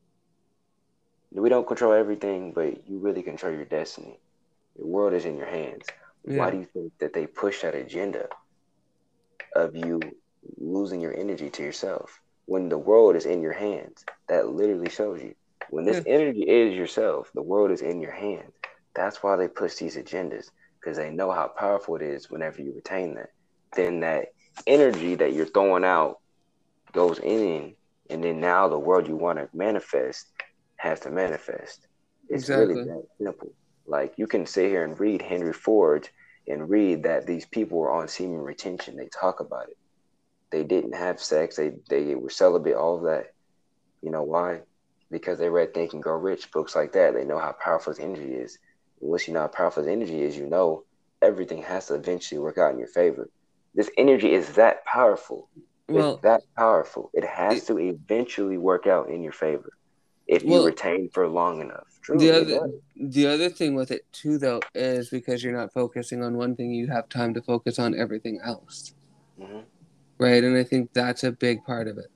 We don't control everything, but you really control your destiny. Your world is in your hands. Why yeah, do you think that they push that agenda of you losing your energy to yourself when the world is in your hands? That literally shows you when this yeah. energy is yourself, the world is in your hands. That's why they push these agendas because they know how powerful it is whenever you retain that. Then that energy that you're throwing out goes in, and then now the world you want to manifest has to manifest. It's really Exactly. that simple. Like you can sit here and read Henry Ford and read that these people were on semen retention. They talk about it. They didn't have sex. They were celibate. All of that. You know why? Because they read Think and Grow Rich, books like that. They know how powerful this energy is. And once you know how powerful this energy is, you know everything has to eventually work out in your favor. This energy is that powerful. It's Well, that powerful. It has it, to eventually work out in your favor if you well, retain for long enough. the Truly, it other does. the other thing with it too, though, is because you're not focusing on one thing, you have time to focus on everything else, Hmm. right? And I think that's a big part of it,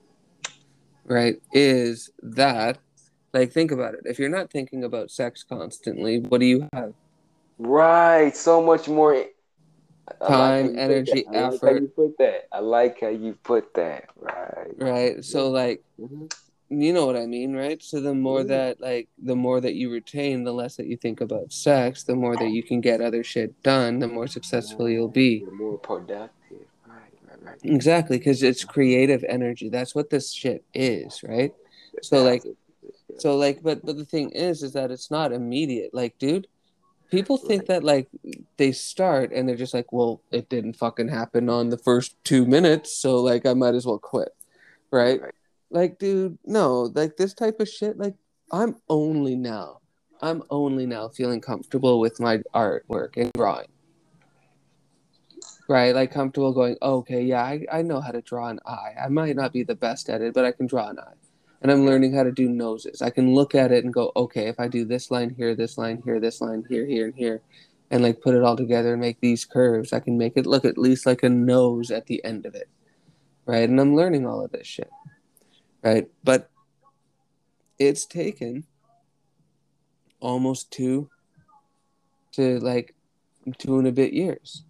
right? Is that like think about it. If you're not thinking about sex constantly, what do you have? Right. So much more. I like how Time, you put that. energy, I like how effort, you put that. I like how you put that. Right. right? Yeah. So like Hmm. you know what I mean, right? So Yeah. the more that you retain, the less that you think about sex, the more that you can get other shit done, the more successful you'll be. You're more productive. Right. Right. Right. Exactly, because it's creative energy. That's what this shit is, right? A So like thousand. Yeah. but the thing is that it's not immediate. Like, dude, people think Right. that like they start and they're just like, well, it didn't fucking happen on the first 2 minutes, so like I might as well quit, right? Right. Like, dude, no, like this type of shit, like I'm only now feeling comfortable with my artwork and drawing, right? Like comfortable going, okay, yeah, I know how to draw an eye. I might not be the best at it, but I can draw an eye. And I'm Right. learning how to do noses. I can look at it and go, okay, if I do this line here, this line here, this line here, here, and here, and like put it all together and make these curves, I can make it look at least like a nose at the end of it, right? And I'm learning all of this shit, right? But it's taken almost to like 2 and a bit years,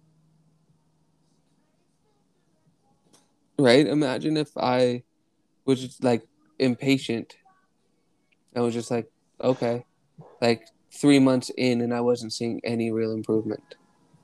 right? Imagine if I was just like impatient. I was just like, okay, like 3 months in, and I wasn't seeing any real improvement.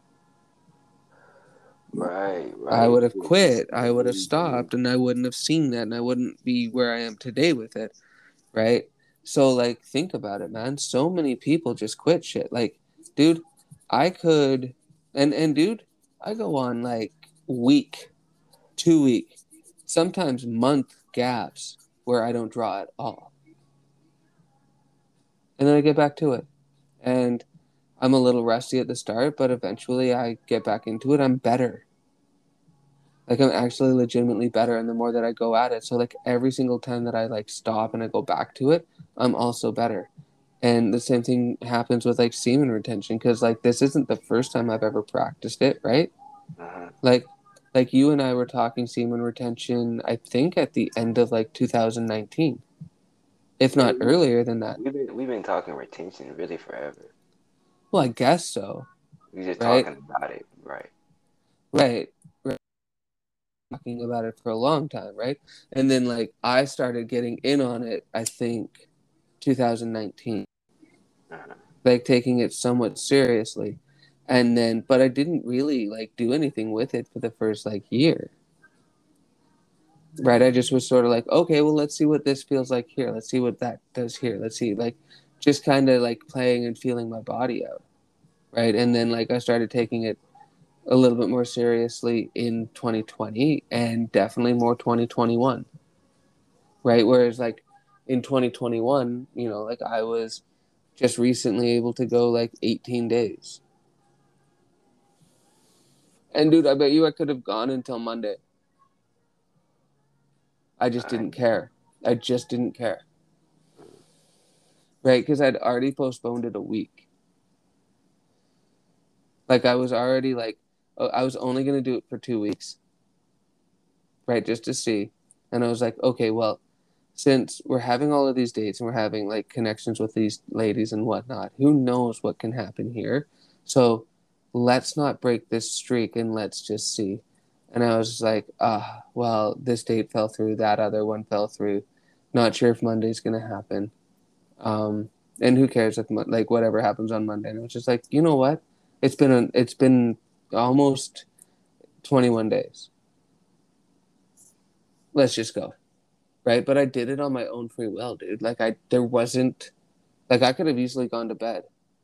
Right. I Right. would have quit. I would have Mhm. stopped, and I wouldn't have seen that, and I wouldn't be where I am today with it, right? So, like, think about it, man. So many people just quit shit. Like, dude, I could, and dude, I go on like week, 2 week, sometimes month gaps where I don't draw at all, and then I get back to it, and I'm a little rusty at the start, but eventually I get back into it. I'm better. Like I'm actually legitimately better, and the more that I go at it, so like every single time that I like stop and I go back to it, I'm also better. And the same thing happens with like semen retention, because like this isn't the first time I've ever practiced it, right? Uh-huh. Like like you and I were talking semen retention, I think at the end of like 2019, if Yeah, not earlier than that. we've been talking retention really forever. Well, I guess so, We just right? talking about it, right? Right. Right. Talking about it for a long time, right? And then like I started getting in on it, I think 2019, Uh-huh. like taking it somewhat seriously. And then, but I didn't really like do anything with it for the first like year, right? I just was sort of like, okay, well, let's see what this feels like here. Let's see what that does here. Let's see, like, just kind of like playing and feeling my body out, right? And then like I started taking it a little bit more seriously in 2020 and definitely more 2021, right? Whereas like in 2021, you know, like I was just recently able to go like 18 days. And dude, I bet you I could have gone until Monday. I just All right. didn't care. I just didn't care. Right? Because I'd already postponed it a week. Like I was already like, I was only going to do it for 2 weeks, right? Just to see. And I was like, okay, well, since we're having all of these dates and we're having like connections with these ladies and whatnot, who knows what can happen here? So let's not break this streak and let's just see. And I was just like, well, this date fell through, that other one fell through. Not sure if Monday's gonna happen. Um, and who cares if like whatever happens on Monday? And I was just like, you know what? It's been almost 21 days. Let's just go, right? But I did it on my own free will, dude. Like there wasn't like I could have easily gone to bed.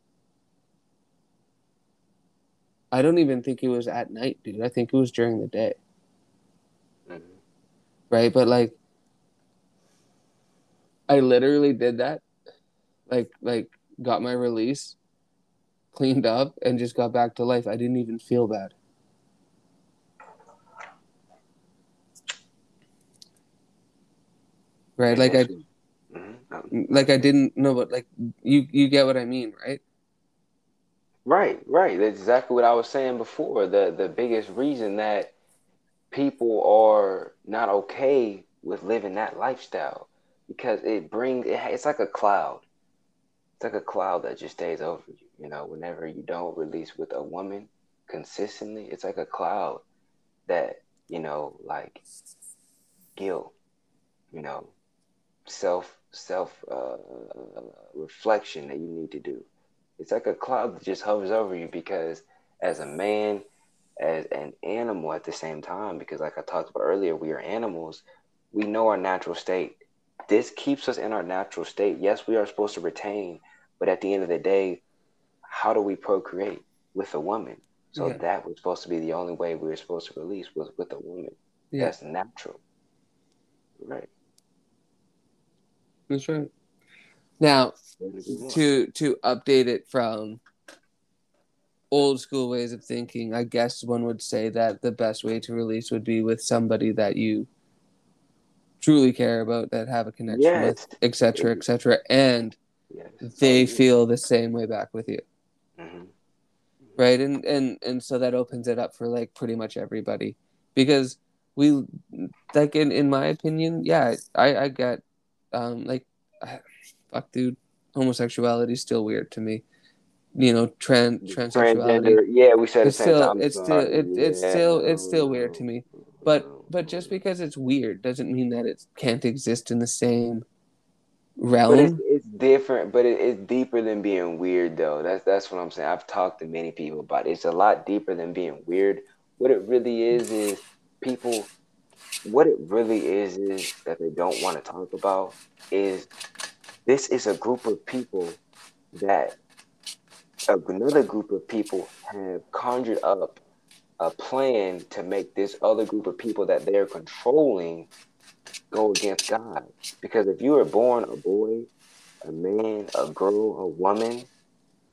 I don't even think it was at night, dude. I think it was during the day, Mm-hmm. right? But like I literally did that, like got my release, cleaned up, and just got back to life. I didn't even feel bad, right? And this was, Like I didn't know, but like you get what I mean, right? right, right. That's exactly what I was saying before. The biggest reason that people are not okay with living that lifestyle because it's like a cloud. It's like a cloud that just stays over you. You know, whenever you don't release with a woman consistently, it's like a cloud that, like guilt, you know, self reflection that you need to do. It's like a cloud that just hovers over you because as a man, as an animal at the same time, because like I talked about earlier, we are animals. We know our natural state. This keeps us in our natural state. Yes, we are supposed to retain, but at the end of the day, how do we procreate with a woman? So Yeah, that was supposed to be the only way we were supposed to release was with a woman. yeah, That's natural, right? that's right. Now Couldn't agree more. to update it from old school ways of thinking, I guess one would say that the best way to release would be with somebody that you truly care about, that have a connection with, Yes. etc., etc., and Yes. Oh they yeah. feel the same way back with you, Hmm. right? And so that opens it up for like pretty much everybody, because we like in my opinion, yeah, I get like fuck, dude, homosexuality is still weird to me. You know, transsexuality, Transgender. Yeah, we said the same time. Sorry. Yeah. it's No. still weird to No. me. No. But just because it's weird doesn't mean that it can't exist in the same But it's realm. it's different. But it's deeper than being weird, though. That's what I'm saying. I've talked to many people about it. It's a lot deeper than being weird. What it really is people. What it really is that they don't want to talk about is this is a group of people that another group of people have conjured up a plan to make this other group of people that they're controlling go against God. Because if you were born a boy, a man, a girl, a woman,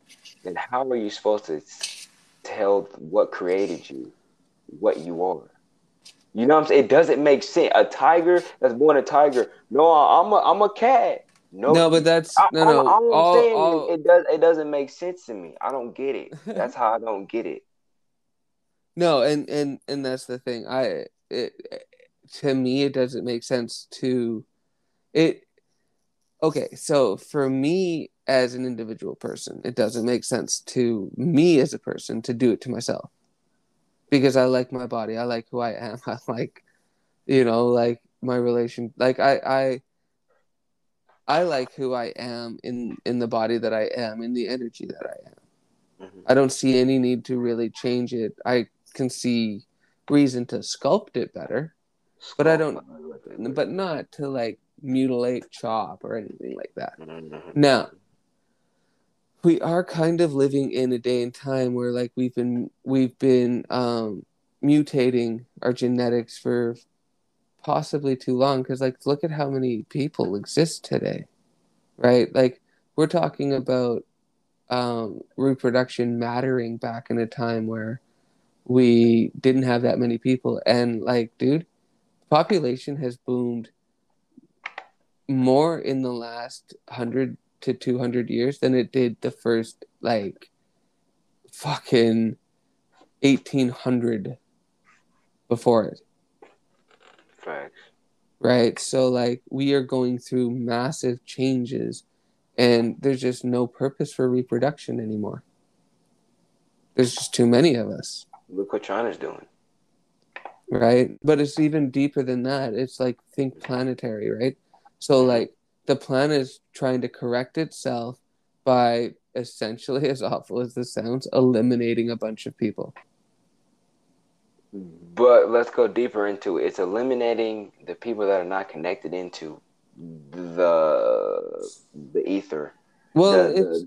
then how are you supposed to tell what created you what you are? You know what I'm saying? It doesn't make sense. A tiger that's born a tiger. No, I'm a cat. No, No, but that's no, no. all I'm saying is All it doesn't make sense to me. I don't get it. That's how I don't get it. no, and that's the thing. To me, it doesn't make sense to it. Okay, so for me as an individual person, it doesn't make sense to me as a person to do it to myself because I like my body. I like who I am. I like, like my relation. Like I like who I am in the body that I am, in the energy that I am. Mm-hmm. I don't see any need to really change it. I can see reason to sculpt it better, but I Sculpt. don't, but not to like mutilate, chop, or anything like that. Mm-hmm. Now, we are kind of living in a day and time where like we've been mutating our genetics for possibly too long because like look at how many people exist today, right? Like we're talking about reproduction mattering back in a time where we didn't have that many people, and like dude, population has boomed more in the last 100 to 200 years than it did the first like fucking 1800 before it. Facts. Right, so like we are going through massive changes and there's just no purpose for reproduction anymore. There's just too many of us. Look what China's doing. Right, but it's even deeper than that. It's like think planetary, right? So Mm-hmm. like the planet is trying to correct itself by essentially, as awful as this sounds, eliminating a bunch of people. But let's go deeper into it. It's eliminating the people that are not connected into the ether, Well,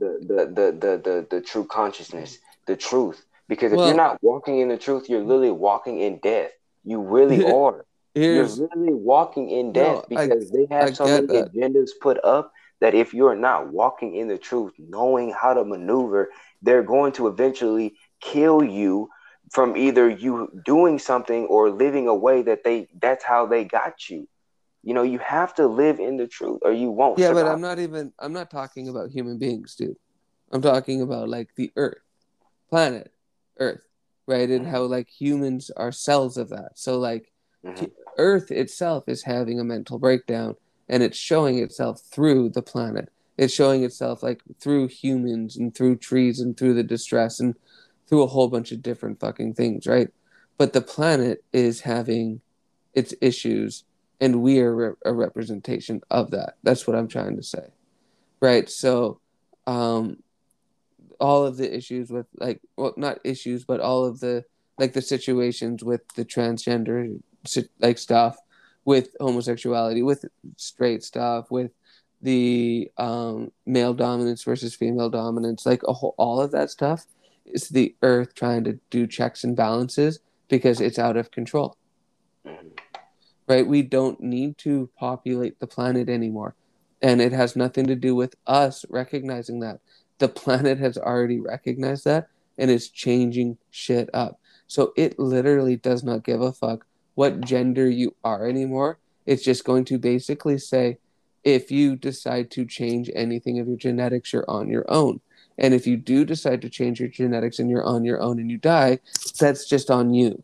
the true consciousness, the truth. Because if you're well, not walking in the truth, you're literally walking in death. You really are. You're here's really walking in death no, because they I have so get many that. agendas put up that if you're not walking in the truth, knowing how to maneuver, they're going to eventually kill you from either you doing something or living a way that's how they got you. You know, you have to live in the truth or you won't Yeah, but survive. I'm not talking about human beings, dude. I'm talking about like the Earth, planet Earth, right? And Mm-hmm. how like humans are cells of that. So like Mm-hmm. Earth itself is having a mental breakdown and it's showing itself through the planet. It's showing itself like through humans and through trees and through the distress and through a whole bunch of different fucking things, right? But the planet is having its issues and we are a representation of that. That's what I'm trying to say, right? So um all of the issues with like, well, not issues but all of the like the situations with the transgender like stuff, with homosexuality, with straight stuff, with the male dominance versus female dominance, like all of that stuff is the Earth trying to do checks and balances because it's out of control. Mm-hmm. Right, we don't need to populate the planet anymore, and it has nothing to do with us recognizing that. The planet has already recognized that and is changing shit up, so it literally does not give a fuck what gender you are anymore. It's just going to basically say, if you decide to change anything of your genetics, you're on your own, and if you do decide to change your genetics and you're on your own and you die, that's just on you.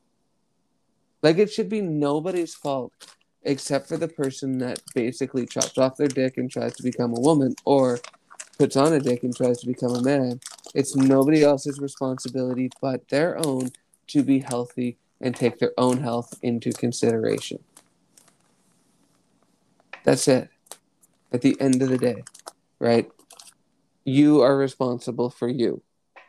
Like it should be nobody's fault except for the person that basically chops off their dick and tries to become a woman, or puts on a dick and tries to become a man. It's nobody else's responsibility but their own to be healthy and take their own health into consideration. That's it. At the end of the day, right? You are responsible for you,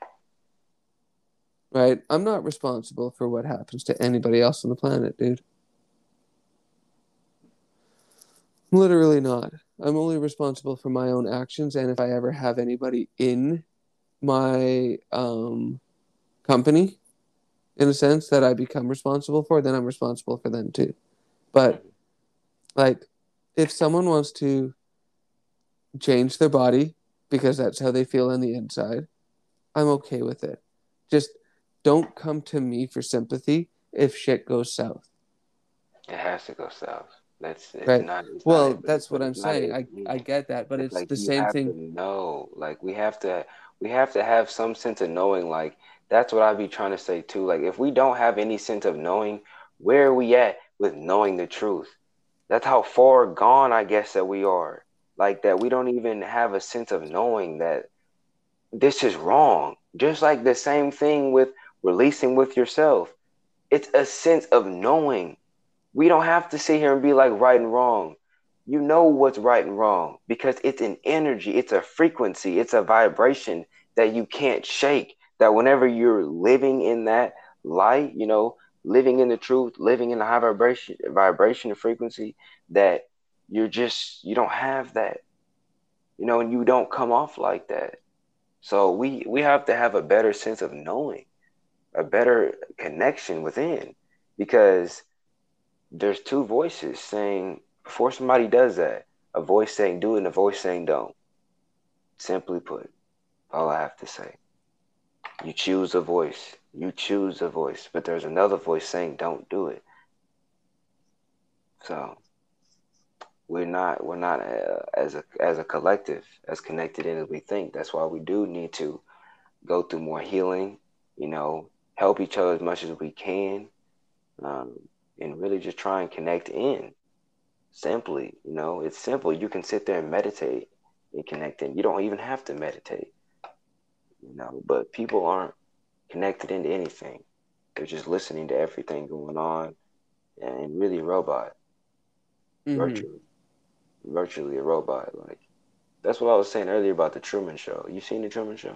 right? I'm not responsible for what happens to anybody else on the planet, dude. Literally not. I'm only responsible for my own actions, and if I ever have anybody in my company, in a sense, that I become responsible for, then I'm responsible for them too. But like, if someone wants to change their body because that's how they feel on the inside, I'm okay with it. Just don't come to me for sympathy if shit goes south. It has to go south. That's it's Right. not it's not Well, it, that's but what I'm it's not saying. it. I Yeah. get that, but It's it's like the you same have to thing. know. Like we have to have some sense of knowing. Like that's what I be trying to say too. Like if we don't have any sense of knowing, where are we at with knowing the truth? That's how far gone I guess that we are. Like that we don't even have a sense of knowing that this is wrong. Just like the same thing with releasing with yourself. It's a sense of knowing. We don't have to sit here and be like right and wrong. You know what's right and wrong because it's an energy, it's a frequency, it's a vibration that you can't shake. That whenever you're living in that light, living in the truth, living in the high vibration and frequency, that you don't have that, and you don't come off like that. So we have to have a better sense of knowing, a better connection within, because there's two voices saying before somebody does that, a voice saying do it and a voice saying don't. Simply put, all I have to say. You choose a voice. You choose a voice, but there's another voice saying don't do it. So we're not as a collective as connected in as we think. That's why we do need to go through more healing. Help each other as much as we can, um, and really just try and connect in. Simply, it's simple. You can sit there and meditate and connect in. You don't even have to meditate, but people aren't connected into anything. They're just listening to everything going on and really a robot, Hmm. virtually, virtually a robot. Like that's what I was saying earlier about the Truman Show. You seen the Truman Show?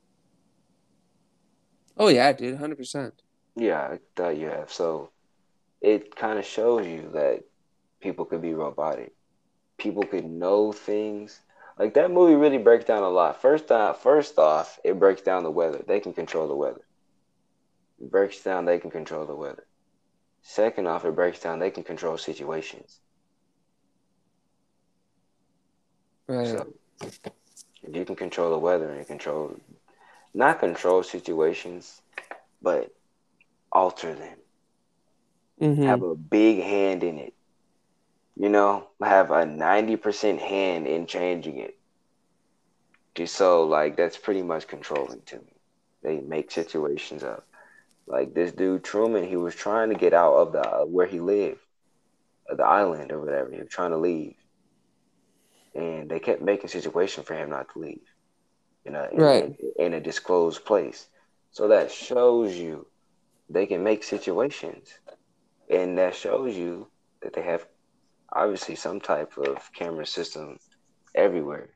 Oh yeah, dude, 100%. Yeah, I thought you have. So it kind of shows you that people could be robotic. People could know things. Like that movie really breaks down a lot. First off, it breaks down the weather. They can control the weather. It breaks down they can control the weather. Second off, it breaks down they can control situations. Right. So if you can control the weather and control not control situations, but alter them. Hmm. Have a big hand in it. Have a 90% hand in changing it. Just so like that's pretty much controlling to me. They make situations up. Like this dude Truman, he was trying to get out of the where he lived, the island or whatever. He was trying to leave, and they kept making situations for him not to leave in a in Right. a, in a disclosed place. So that shows you they can make situations, and that shows you that they have obviously some type of camera system everywhere.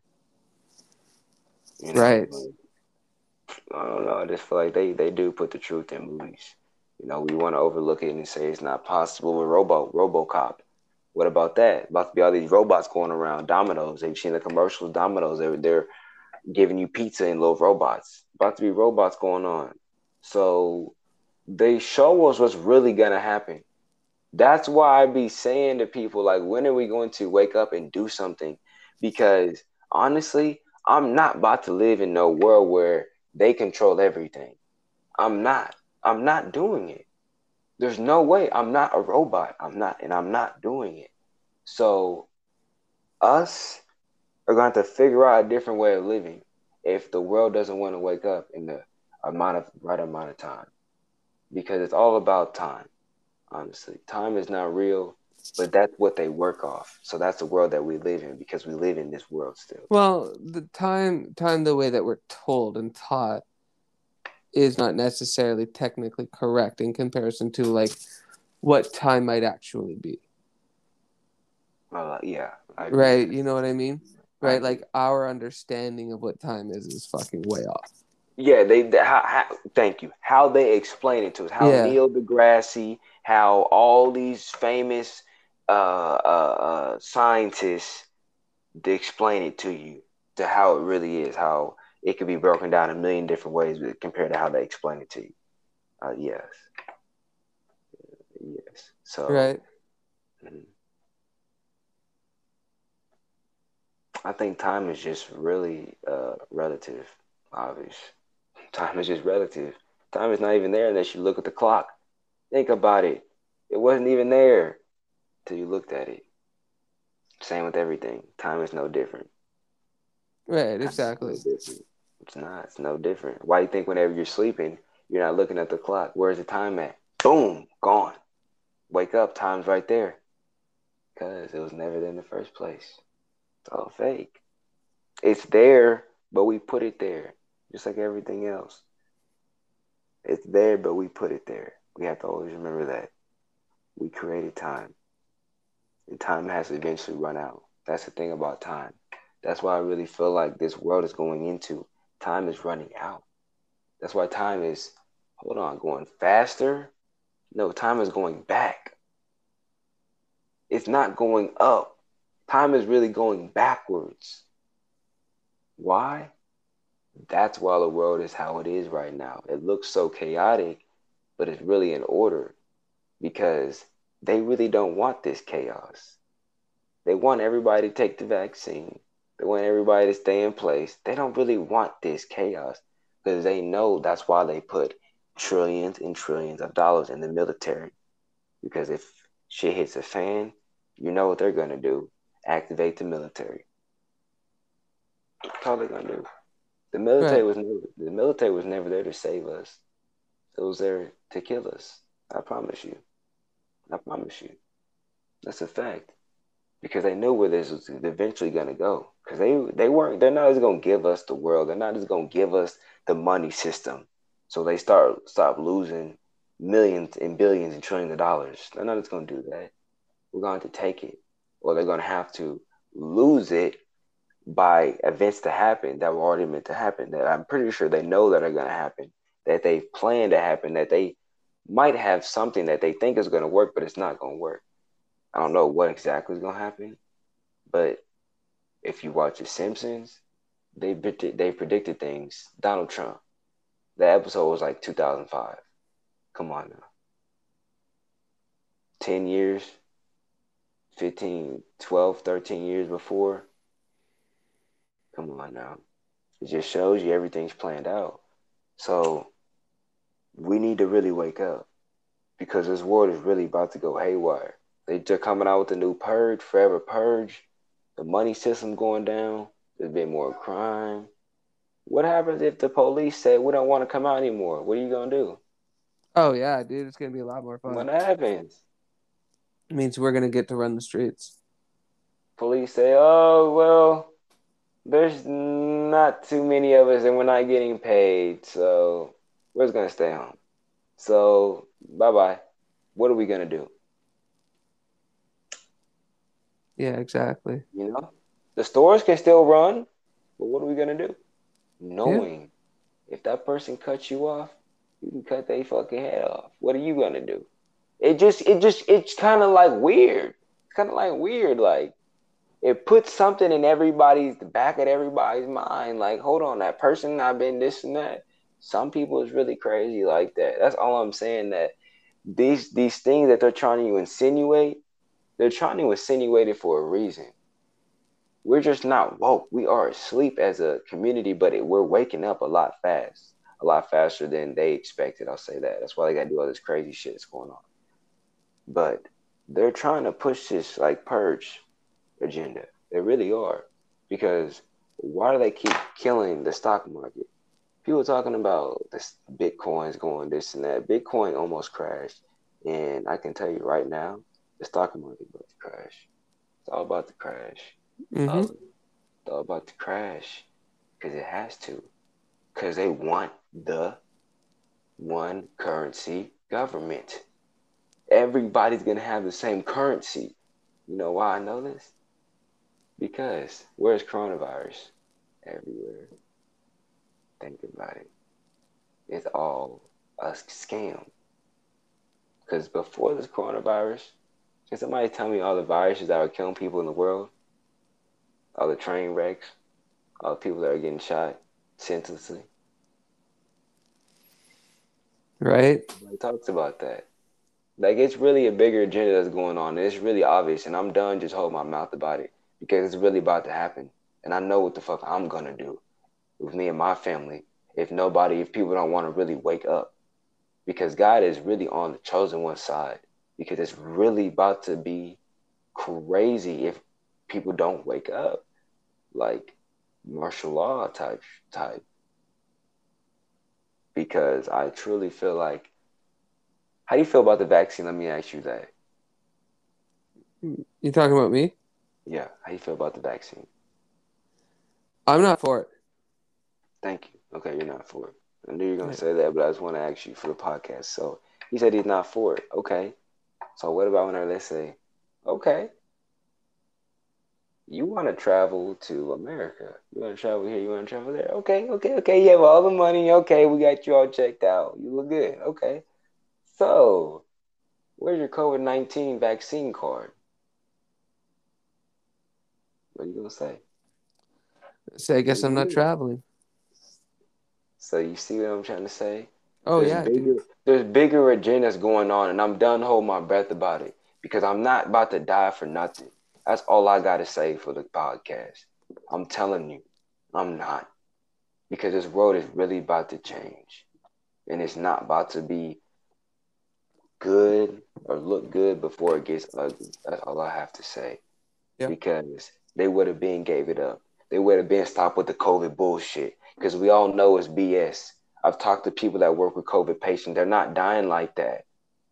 Right. Like, I don't know. I just feel like they do put the truth in movies. We want to overlook it and say it's not possible with RoboCop. What about that? About to be all these robots going around. Domino's. Have you seen the commercials? Domino's. They're giving you pizza in little robots. About to be robots going on. So they show us what's really gonna happen. That's why I be saying to people like, when are we going to wake up and do something? Because honestly, I'm not about to live in no world where they control everything. I'm not. I'm not doing it. There's no way. I'm not a robot. I'm not doing it. So us are going to have to figure out a different way of living if the world doesn't want to wake up in the right amount of time. Because it's all about time. Honestly, time is not real, but that's what they work off. So that's the world that we live in because we live in this world still. Well, the time the way that we're told and taught is not necessarily technically correct in comparison to like what time might actually be. Yeah, I agree with Right? that. You know what I mean? I Right? agree. Like our understanding of what time is fucking way off. Yeah, thank you. How they explain it to us, how Yeah. Neil deGrasse, how all these famous scientists they explain it to you to how it really is, how it could be broken down a million different ways compared to how they explain it to you. Yes, yes. So Right. mhm. I think time is just really relative, obvious. Time is just relative. Time is not even there unless you look at the clock. Think about it. It wasn't even there till you looked at it. Same with everything. Time is no different. Right, Time is no exactly. different. It's not. It's no different. Why you think whenever you're sleeping, you're not looking at the clock? Where's the time at? Boom, gone. Wake up, time's right there. Because it was never there in the first place. It's all fake. It's there, but we put it there. Just like everything else. It's there, but we put it there. We have to always remember that. We created time. And time has to eventually run out. That's the thing about time. That's why I really feel like this world is going into time is running out. That's why time is, hold on, going faster. No, time is going back. It's not going up. Time is really going backwards. Why? That's why the world is how it is right now. It looks so chaotic, but it's really in order because they really don't want this chaos. They want everybody to take the vaccine. They want everybody to stay in place. They don't really want this chaos because they know that's why they put trillions and trillions of dollars in the military. Because if shit hits a fan, you know what they're going to do. Activate the military. That's all they're going to do. Right. The military was never there to save us. It was there to kill us. I promise you. I promise you. That's a fact. Because they knew where this was eventually going to go. Because they're not just going to give us the world. They're not just going to give us the money system. So they stop losing millions and billions and trillions of dollars. They're not just going to do that. We're going to take it, or they're going to have to lose it by events to happen that were already meant to happen. That I'm pretty sure they know that are going to happen. That they plan to happen. That they might have something that they think is going to work, but it's not going to work. I don't know what exactly is going to happen, but if you watch The Simpsons, they predicted things. Donald Trump, that episode was like 2005. Come on now. 10 years, 15, 12, 13 years before. Come on now. It just shows you everything's planned out. So we need to really wake up because this world is really about to go haywire. They're coming out with the new purge, forever purge. The money system going down. There's been more crime. What happens if the police say we don't want to come out anymore? What are you gonna do? Oh yeah, dude, it's gonna be a lot more fun. What happens? It means we're gonna get to run the streets. Police say, "Oh well, there's not too many of us, and we're not getting paid, so we're just gonna stay home. So bye bye. What are we gonna do? Yeah, exactly. You know, the stores can still run, but what are we gonna do? Yeah. Knowing if that person cuts you off, you can cut their fucking head off. What are you gonna do? It's kind of like weird. It's kind of like weird. Like it puts something in everybody's the back of everybody's mind. Like, hold on, that person I've been this and that. Some people is really crazy like that. That's all I'm saying. That these things that they're trying to insinuate, they're trying to insinuate it for a reason. We're just not woke. We are asleep as a community, but we're waking up a lot faster than they expected. I'll say that. That's why they got to do all this crazy shit that's going on. But they're trying to push this like purge agenda. They really are. Because why do they keep killing the stock market? People talking about this Bitcoin's going this and that. Bitcoin almost crashed. And I can tell you right now, the stock market about to crash. It's all about to crash. Mm-hmm. It's all about to crash. Because it has to. Because they want the one currency government. Everybody's going to have the same currency. You know why I know this? Because where's coronavirus? Everywhere. Think about it. It's all a scam. Because before this coronavirus, can somebody tell me all the viruses that are killing people in the world? All the train wrecks? All the people that are getting shot senselessly? Right. Nobody talks about that. Like, it's really a bigger agenda that's going on. And it's really obvious. And I'm done just holding my mouth about it. Because it's really about to happen. And I know what the fuck I'm going to do with me and my family if people don't want to really wake up, because God is really on the chosen one side, because it's really about to be crazy if people don't wake up, like martial law type. Because I truly feel like, how do you feel about the vaccine? Let me ask you that. You talking about me? Yeah, how you feel about the vaccine? I'm not for it. Thank you. Okay, you're not for it. I knew you were gonna Yeah. say that, but I just want to ask you for the podcast. So he said he's not for it. Okay. So what about when they say, okay, you want to travel to America? You want to travel here? You want to travel there? Okay, okay, okay. You have all the money. Okay, we got you all checked out. You look good. Okay. So where's your COVID-19 vaccine card? What are you gonna say? So I What are guess you I'm gonna not do? traveling. So you see what I'm trying to say? Oh There's yeah, dude. bigger there's bigger agendas going on, and I'm done holding my breath about it because I'm not about to die for nothing. That's all I gotta say for the podcast. I'm telling you, I'm not, because this world is really about to change, and it's not about to be good or look good before it gets ugly. That's all I have to say. Yeah. Because they would have been gave it up. They would have been stopped with the COVID bullshit. Because we all know it's BS. I've talked to people that work with COVID patients. They're not dying like that.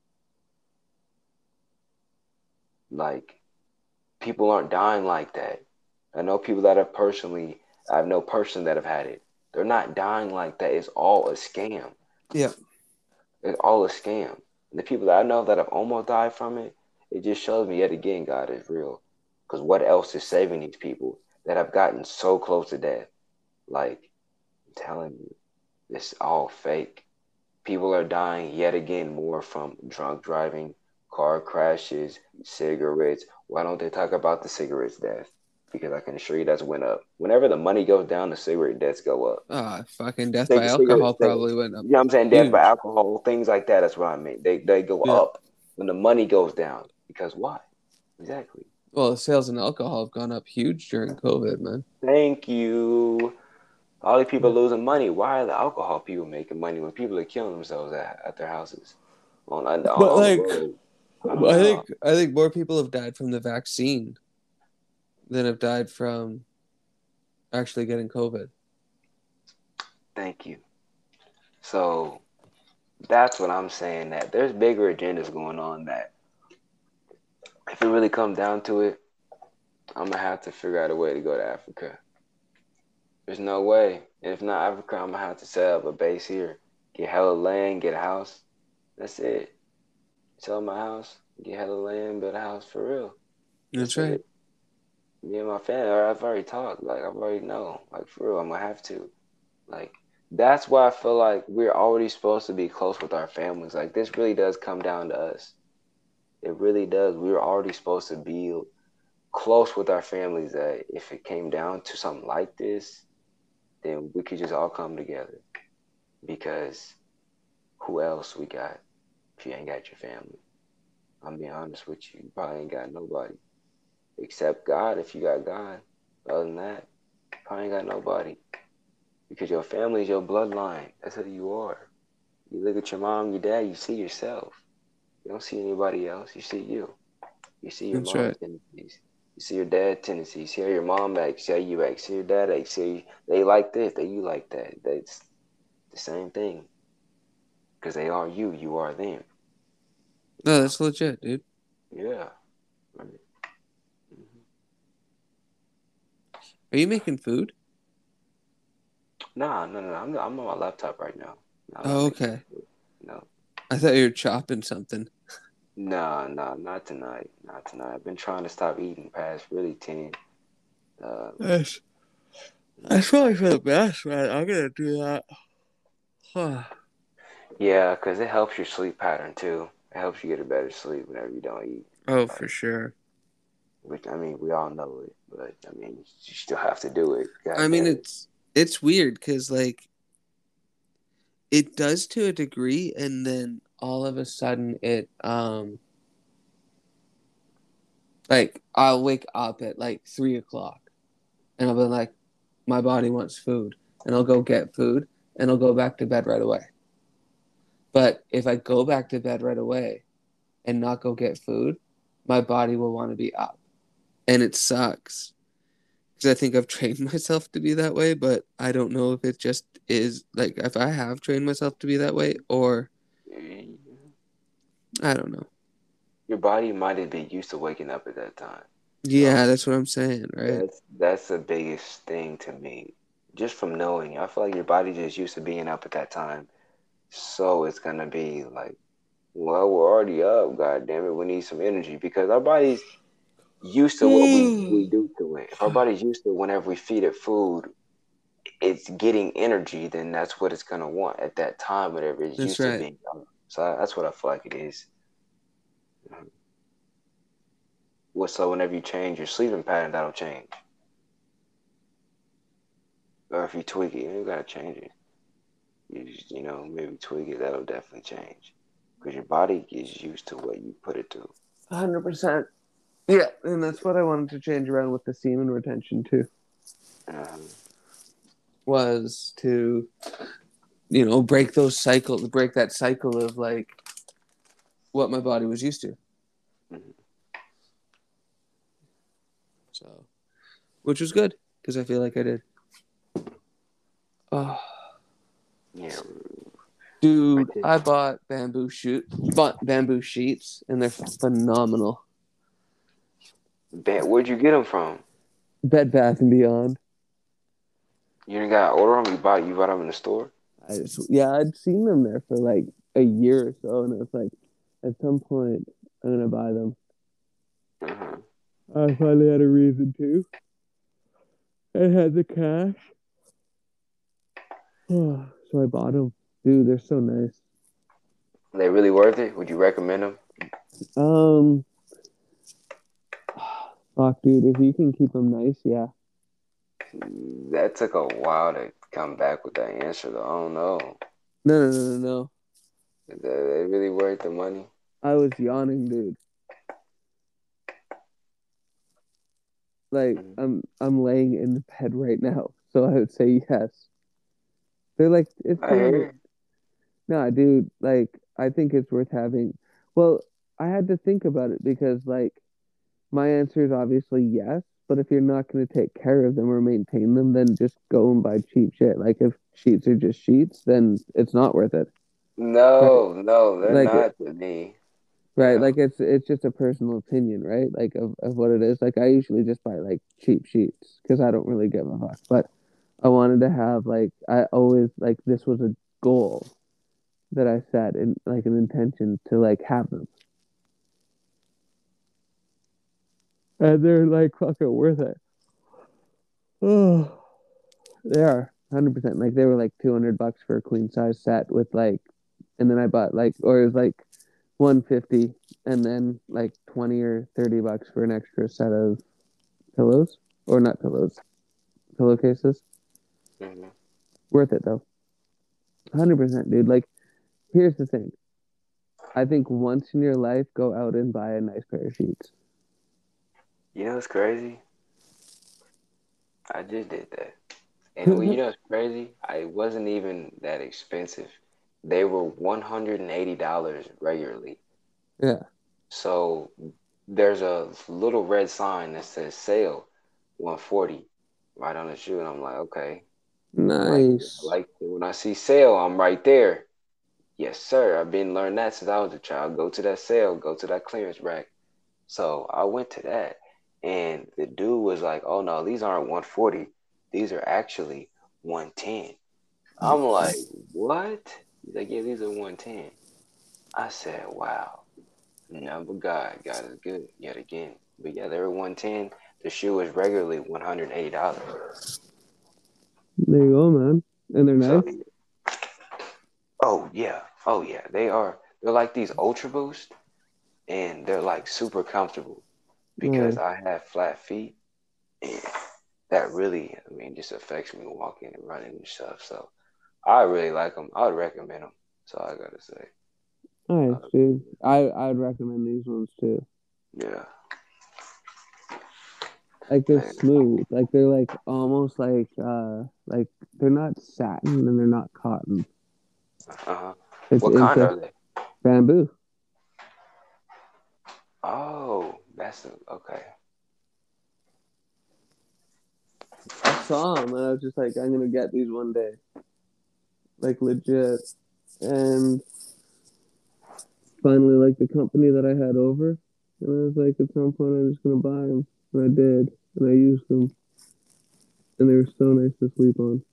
Like, people aren't dying like that. I know people that have personally, I know person that have had it. They're not dying like that. It's all a scam. Yeah. It's all a scam. And the people that I know that have almost died from it, it just shows me yet again God is real. Because what else is saving these people that have gotten so close to death? Like, I'm telling you, it's all fake. People are dying yet again more from drunk driving, car crashes, cigarettes. Why don't they talk about the cigarettes death? Because I can assure you that's went up. Whenever the money goes down, the cigarette deaths go up. Fucking death Take by the cigarette, alcohol you probably went up know what I'm saying? Death by huge. alcohol, things like that. That's what I mean. They go Yeah. up when the money goes down. Because why? Exactly. Well, the sales in alcohol have gone up huge during COVID, man. Thank you. All these people Yeah. losing money. Why are the alcohol people making money when people are killing themselves at their houses But on the like, road? I don't I know. think I think more people have died from the vaccine than have died from actually getting COVID. Thank you. So that's what I'm saying. That there's bigger agendas going on. That if it really comes down to it, I'm gonna have to figure out a way to go to Africa. There's no way. And if not Africa, I'm gonna have to set up a base here, get hella land, get a house. That's it. Sell my house, get hella land, build a house for real. That's That's right. it. Me and my family, I've already talked. Like I've already know. Like for real, I'm gonna have to. Like that's why I feel like we're already supposed to be close with our families. Like this really does come down to us. It really does. We were already supposed to be close with our families. That if it came down to something like this, then we could just all come together. Because who else we got if you ain't got your family? I'm being honest with you. You probably ain't got nobody except God. If you got God, other than that, you probably ain't got nobody. Because your family is your bloodline. That's who you are. You look at your mom, your dad, you see yourself. You don't see anybody else. You see you. You see your That's mom's right. tendencies. You see your dad's tendencies. You see how your mom acts. See how you act. See your dad act. See they like this. They you like that. That's the same thing. Because they are you. You are them. You No, know? that's legit, dude. Yeah. Right. Mhm. Are you making food? Nah, no, no, no. I'm on my laptop right now. No, I'm not Oh, making okay. it. No. I thought you were chopping something. Nah, nah, not tonight. Not tonight. I've been trying to stop eating past really 10. Uh, That's yeah. probably for the best, man. I'm gonna do that. Huh. Yeah, because it helps your sleep pattern too. It helps you get a better sleep whenever you don't eat. Oh, for Like, sure. which I mean, we all know it, but I mean, you still have to do it. I God mean, damn it. it's weird because like it does to a degree, and then all of a sudden like I'll wake up at like 3 o'clock, and I'll be like, my body wants food, and I'll go get food, and I'll go back to bed right away. But if I go back to bed right away and not go get food, my body will want to be up. And it sucks because I think I've trained myself to be that way, but I don't know if it just is like if I have trained myself to be that way or I don't know. Your body might have been used to waking up at that time. Yeah, So that's what I'm saying, right? that's the biggest thing to me. Just from knowing, I feel like your body just used to being up at that time. So it's gonna be like, well, we're already up, god damn it, we need some energy because our body's used to what we do to it. If our body's used to whenever we feed it food, it's getting energy, then that's what it's gonna want at that time, whatever it's That's used to right. being. So that's what I feel like it is. Well, so whenever you change your sleeping pattern, that'll change. Or if you tweak it, you gotta change it. Maybe tweak it. That'll definitely change because your body is used to what you put it to. 100%. Yeah, and that's what I wanted to change around with the semen retention too. Um, Was to, break that cycle of like what my body was used to. mhm. So, which was good because I feel like I did. Oh, Yeah, dude, I bought bamboo sheets, and they're phenomenal. Where'd you get them from? Bed Bath and Beyond. You didn't got to order them. You bought them in the store. I'd seen them there for like a year or so, and I was like, at some point, I'm gonna buy them. Uh-huh. I finally had a reason to. I had the cash, so I bought them. Dude, they're so nice. They really worth it. Would you recommend them? Um, fuck, dude, if you can keep them nice, yeah. That took a while to come back with that answer, though. I don't know. No. Is they really worth the money? I was yawning, dude. Like Mhm. I'm laying in the bed right now, so I would say yes. They're like it's I 200. hear. Nah, dude, like I think it's worth having. Well, I had to think about it because like my answer is obviously yes, but if you're not going to take care of them or maintain them, then just go and buy cheap shit. Like if sheets are just sheets, then it's not worth it. Right? No, no, they're Like not to me. right, Yeah. like it's just a personal opinion, right? Like of what it is. Like I usually just buy like cheap sheets because I don't really give a fuck. But I wanted to have like I always like this was a goal that I set and like an intention to like have them. And they're like fucking worth it. Oh, they are 100%. Like they were like $200 for a queen size set with like, and then I bought like, or it was like 150, and then like 20 or $30 for an extra set of pillows, or not pillows, pillowcases. Hmm. Worth it though, 100%, dude. Like here's the thing. I think once in your life, go out and buy a nice pair of sheets. You know what's crazy? I just did that. And well, you know what's crazy? I wasn't even that expensive. They were $180 regularly. Yeah, So there's a little red sign that says sale 140 right on the shoe. And I'm like, okay. I'm like, nice. when I see sale, I'm right there. Yes, sir. I've been learning that since I was a child. Go to that sale, go to that clearance rack. So I went to that, and the dude was like, "Oh no, these aren't 140. These are actually 110." I'm like, "What?" He's like, "Yeah, these are 110." I said, "Wow, no, but God is good yet again." But yeah, they were 110. The shoe is regularly $180. There you go, man. And they're So, nice. oh yeah, they are. They're like these Ultra Boost, and they're like super comfortable because Nice. I have flat feet, and that really, I mean, just affects me walking and running and stuff. So I really like them. I would recommend them. So I gotta say, Nice, uh, dude. I'd recommend these ones too. yeah. Like they're Man, smooth. Like they're like almost like they're not satin and they're not cotton. uh-huh. It's What kind interesting. are they? Bamboo. Oh, okay. I saw them and I was just like, I'm gonna get these one day, like legit. And finally, like the company that I had over, and I was like, at some point, I'm just gonna buy them, and I did, and I used them, and they were so nice to sleep on.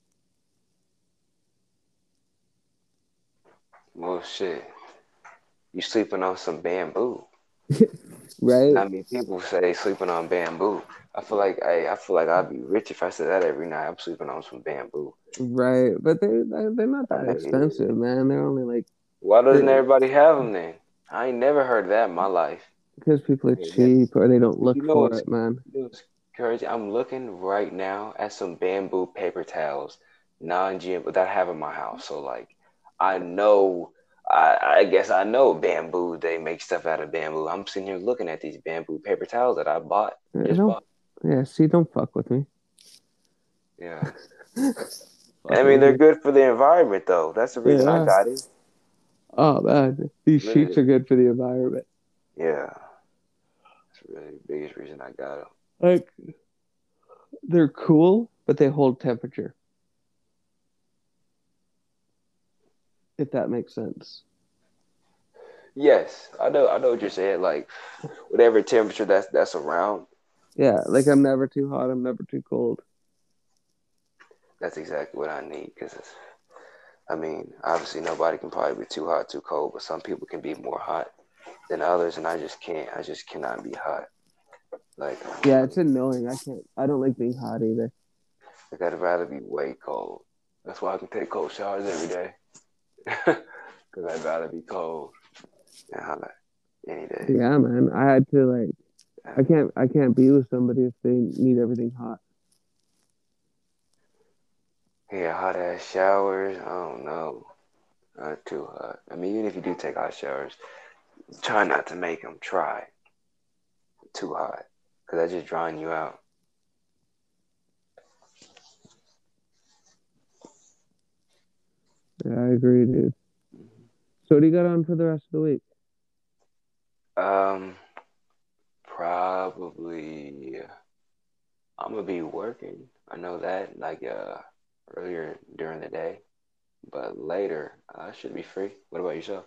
Well, shit. You sleeping on some bamboo. Right, Not many people say sleeping on bamboo. I feel like I'd be rich if I said that every night. I'm sleeping on some bamboo. right. But they're not that Hey, expensive, man. They're only like why doesn't they everybody have them then? I ain't never heard of that in my life. because people are I ain't never, cheap or they don't but look for it, man. you know what's crazy? I'm looking right now at some bamboo paper towels, non-GM, that I have in my house. So like, I know, I guess I know bamboo. They make stuff out of bamboo. I'm sitting here looking at these bamboo paper towels that I just Don't bought. yeah. See, don't fuck with me. Yeah, I Fucking mean with they're me. good for the environment though. That's the They reason I are. got it. Oh man, these sheets Really, are good for the environment. yeah, that's really the biggest reason I got them. Like they're cool, but they hold temperature. If that makes sense. Yes, I know what you're saying. Like whatever temperature that's around, Yeah, like I'm never too hot, I'm never too cold. that's exactly what I need. Because I mean, obviously nobody can probably be too hot, too cold, but some people can be more hot than others, and I just can't. I just cannot be hot. Like, Yeah, it's annoying. I don't like being hot either. like I'd rather be way cold. That's why I can take cold showers every day. Because I'd rather be cold than hot any day. Yeah, man. I had to like I can't be with somebody if they need everything hot. Yeah, hot ass showers. I don't know. Not too hot. I mean, even if you do take hot showers, try not to make them try too hot. Because that's just drying you out. Yeah, I agree, dude. So what do you got on for the rest of the week? Um, Probably I'm gonna be working. I know that, like earlier during the day, but later I should be free. What about yourself?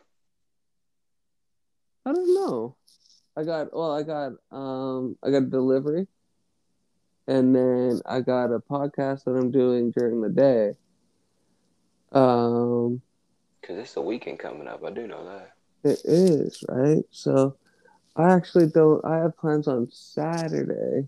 I don't know. I got a delivery and then I got a podcast that I'm doing during the day. Um Because it's the weekend coming up. I do know that. it is, right? So I actually don't I have plans on Saturday,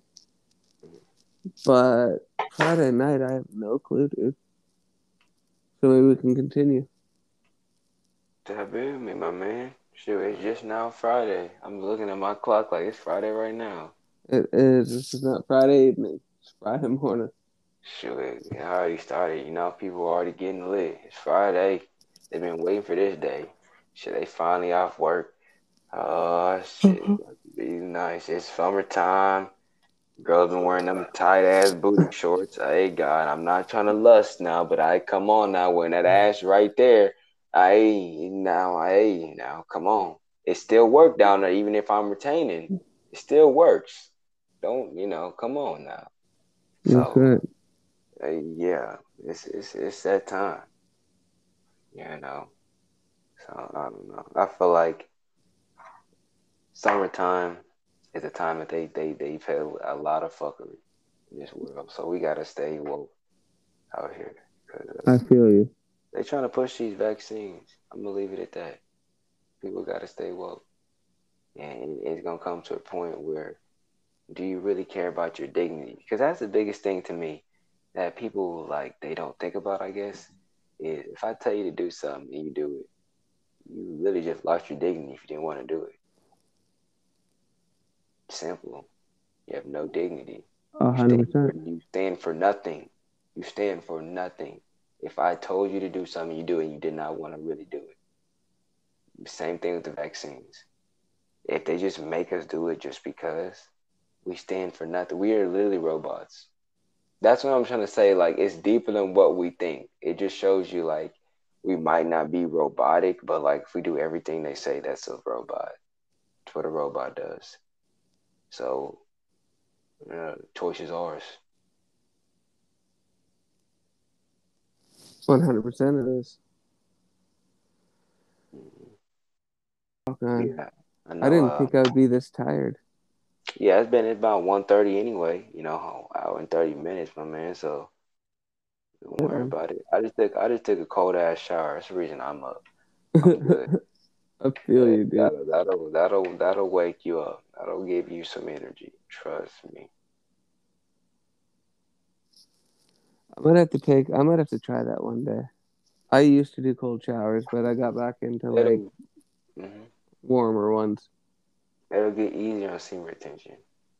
but Friday night I have no clue, dude. So maybe we can continue. Tap in me, my man. Shoot, it's just now Friday. I'm looking at my clock like it's Friday right now. It is. This is not Friday evening. It's Friday morning. Shoot, it already started. You know, people are already getting lit. It's Friday. They've been waiting for this day. Shit, they finally off work. Oh shit, it's about to be nice. It's summertime. Girls been wearing them tight ass booty shorts. Hey God, I'm not trying to lust now, but I come on now, wearing that ass right there. Hey now, come on. It still work down there, even if I'm retaining. It still works. Don't come on now. That's So right. yeah, it's that time. You know. So I don't know. I feel like summertime is a time that they've had a lot of fuckery in this world. So we gotta stay woke out here because I feel you. they trying to push these vaccines. I'm gonna leave it at that. People gotta stay woke, and it's gonna come to a point where do you really care about your dignity? Because that's the biggest thing to me that people like they don't think about. I guess is if I tell you to do something and you do it, you really just lost your dignity if you didn't want to do it. Simple. You have no dignity. A hundred percent. You stand for nothing. You stand for nothing. If I told you to do something, you do it, and you did not want to really do it. Same thing with the vaccines. If they just make us do it just because, We stand for nothing. We are literally robots. That's what I'm trying to say. Like, it's deeper than what we think. It just shows you, like, we might not be robotic, but like if we do everything they say, that's a robot. That's what a robot does. So, choice is ours. 100% it is. Mhm. Oh, man. Yeah, I I know. didn't think I would be this tired. Yeah, it's about 1:30 anyway. Hour and 30 minutes, my man. So don't worry Yeah. about it. I just took a cold ass shower. That's the reason I'm up. I'm good. I feel you, dude. That'll wake you up. That'll give you some energy. Trust me. I might have to try that one day. I used to do cold showers, but I got back into like It'll hmm warmer ones. it'll get easier on semen retention.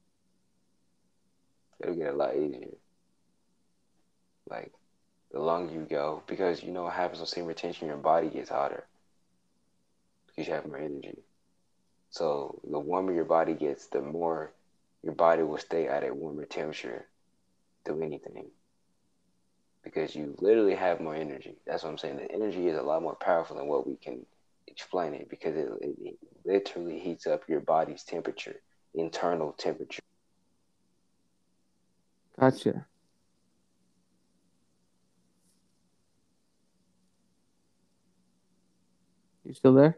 It'll get a lot easier. Like the longer you go, because you know what happens on semen retention, your body gets hotter because you have more energy. So the warmer your body gets, the more your body will stay at a warmer temperature through anything because you literally have more energy. That's what I'm saying. The energy is a lot more powerful than what we can explain it because it literally heats up your body's temperature, internal temperature. Gotcha. You still there?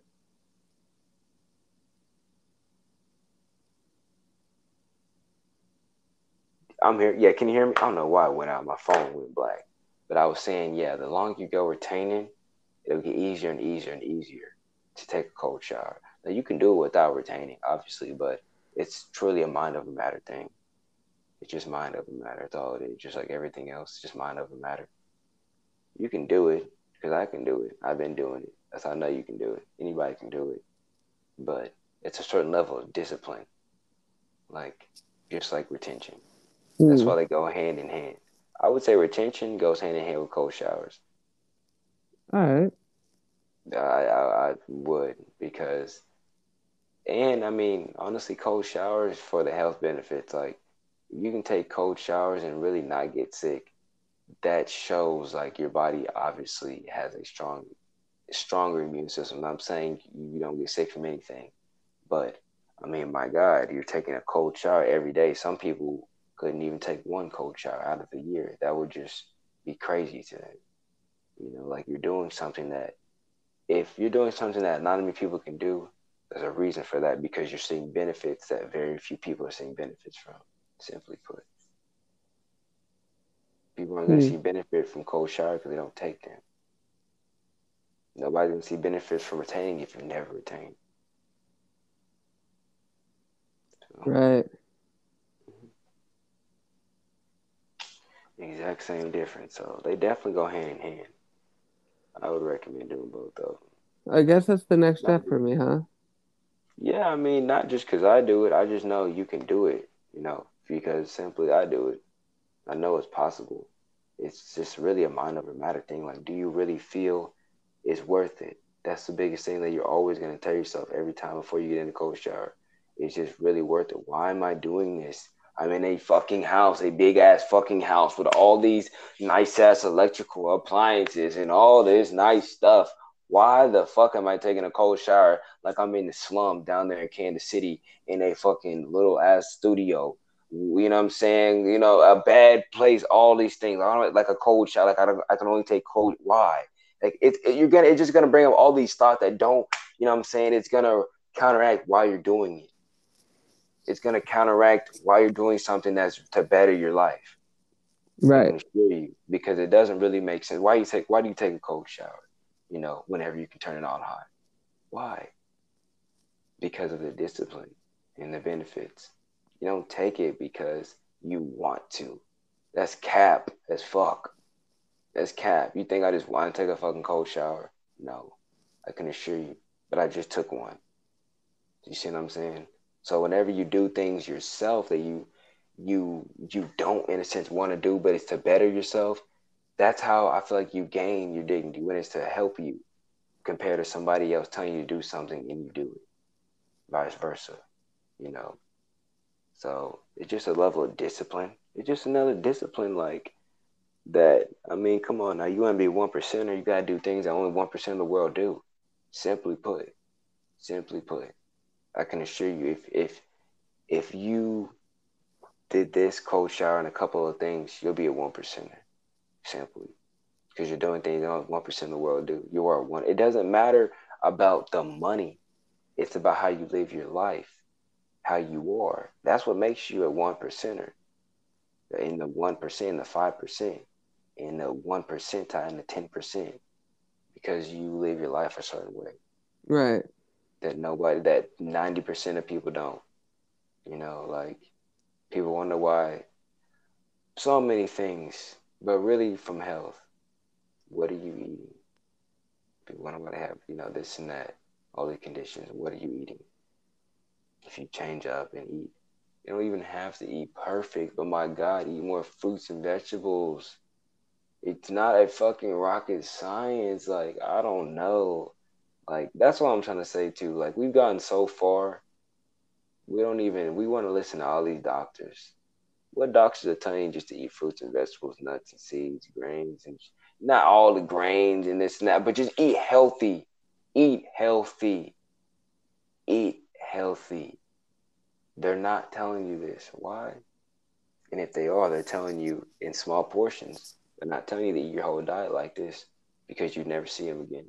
I'm here. Yeah, can you hear me? I don't know why it went out. My phone went black. But I was saying, yeah, the longer you go retaining, it'll get easier and easier and easier to take a cold shower. Now you can do it without retaining, obviously, but it's truly a mind over matter thing. It's just mind over matter. That's all it is. Just like everything else, just mind over matter. You can do it because I can do it. I've been doing it. That's how I know you can do it. Anybody can do it, but it's a certain level of discipline, like just like retention. That's Hmm. why they go hand in hand. I would say retention goes hand in hand with cold showers. All right. I would because, and I mean, honestly, cold showers for the health benefits. Like, you can take cold showers and really not get sick. That shows like your body obviously has a stronger immune system. I'm saying you don't get sick from anything, but I mean, my God, you're taking a cold shower every day. Some people couldn't even take one cold shower out of the year. That would just be crazy to them. Like you're doing something that if you're doing something that not many people can do, there's a reason for that because you're seeing benefits that very few people are seeing benefits from. Simply put, people aren't going to Hmm. see benefit from cold shower because they don't take them. Nobody's going to see benefits from retaining if you never retain. So, Right. exact same difference. So they definitely go hand in hand. I would recommend doing both of them. I guess that's the next Not step just, for me, huh? yeah, I mean, not just because I do it. I just know you can do it. Because simply I do it. I know it's possible. It's just really a mind over matter thing. Like, do you really feel it's worth it? That's the biggest thing that you're always going to tell yourself every time before you get in the cold shower. It's just really worth it. Why am I doing this? I'm in a fucking house, a big ass fucking house with all these nice ass electrical appliances and all this nice stuff. Why the fuck am I taking a cold shower like I'm in the slum down there in Kansas City in a fucking little ass studio? You know what I'm saying? A bad place, all these things. I don't like a cold shower. Like I can only take cold. Why? Like it's just gonna bring up all these thoughts that don't. You know what I'm saying? It's gonna counteract why you're doing it. It's gonna counteract why you're doing something that's to better your life. I Right. can assure you because it doesn't really make sense. Why do you take a cold shower? Whenever you can turn it on hot. Why? Because of the discipline and the benefits. You don't take it because you want to. That's cap as fuck. That's cap. You think I just want to take a fucking cold shower? No, I can assure you. But I just took one. You see what I'm saying? So whenever you do things yourself that you don't in a sense want to do, but it's to better yourself, that's how I feel like you gain your dignity when it's to help you compared to somebody else telling you to do something and you do it. Vice versa, you know. So it's just a level of discipline. It's just another discipline like that. I mean, come on now. You want to be 1%er, you gotta do things that only 1% of the world do. Simply put. Simply put. I can assure you, if you did this cold shower and a couple of things, you'll be a 1%er. Simply. Because you're doing things that only 1% of the world do. You are one. It doesn't matter about the money. It's about how you live your life, how you are. That's what makes you a 1%er. In the 1%, the 5%, in the 1%, in the 10%, because you live your life a certain way Right. that 90% of people don't. Like people wonder why so many things, but really from health. What are you eating? People wonder why they have, this and that, all these conditions. What are you eating? If you change up and eat, you don't even have to eat perfect, but my God, eat more fruits and vegetables. It's not a fucking rocket science. Like, I don't know. Like, that's what I'm trying to say too. Like, we've gotten so far, we want to listen to all these doctors. What doctors are telling you just to eat fruits and vegetables, nuts and seeds, grains, and not all the grains and this and that, but just eat healthy. Eat healthy. Eat healthy. They're not telling you this. Why? And if they are, they're telling you in small portions. They're not telling you to eat your whole diet like this because you'd never see them again.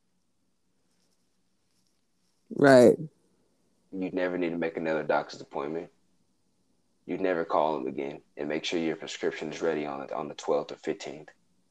Right. You'd never need to make another doctor's appointment. You'd never call them again and make sure your prescription is ready on the 12th or 15th.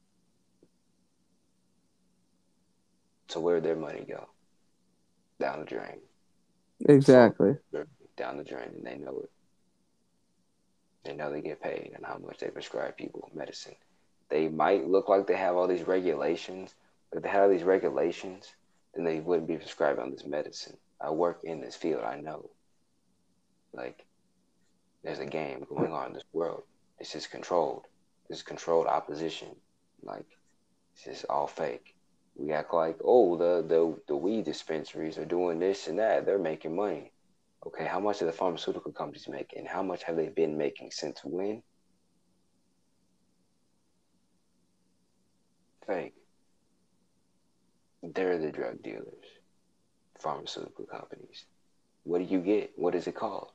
So where'd their money go? Down the drain. Slow Exactly. down the drain, and they know it. They know they get paid and how much they prescribe people medicine. They might look like they have all these regulations, but if they had all these regulations, then they wouldn't be prescribing this medicine. I work in this field. I know. Like, there's a game going on in this world. This is controlled. This is controlled opposition. Like, it's just all fake. We act like, oh, the weed dispensaries are doing this and that. They're making money. Okay, how much are the pharmaceutical companies making? How much have they been making since when? Fake. They're the drug dealers, pharmaceutical companies. What do you get? What is it called?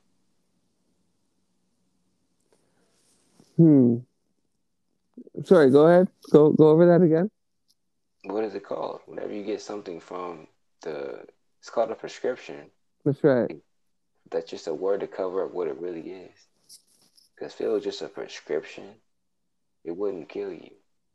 Hmm. Sorry, go ahead. Go over that again. What is it called? Whenever you get something from it's called a prescription. That's right. That's just a word to cover up what it really is. Because if it was just a prescription, it wouldn't kill you.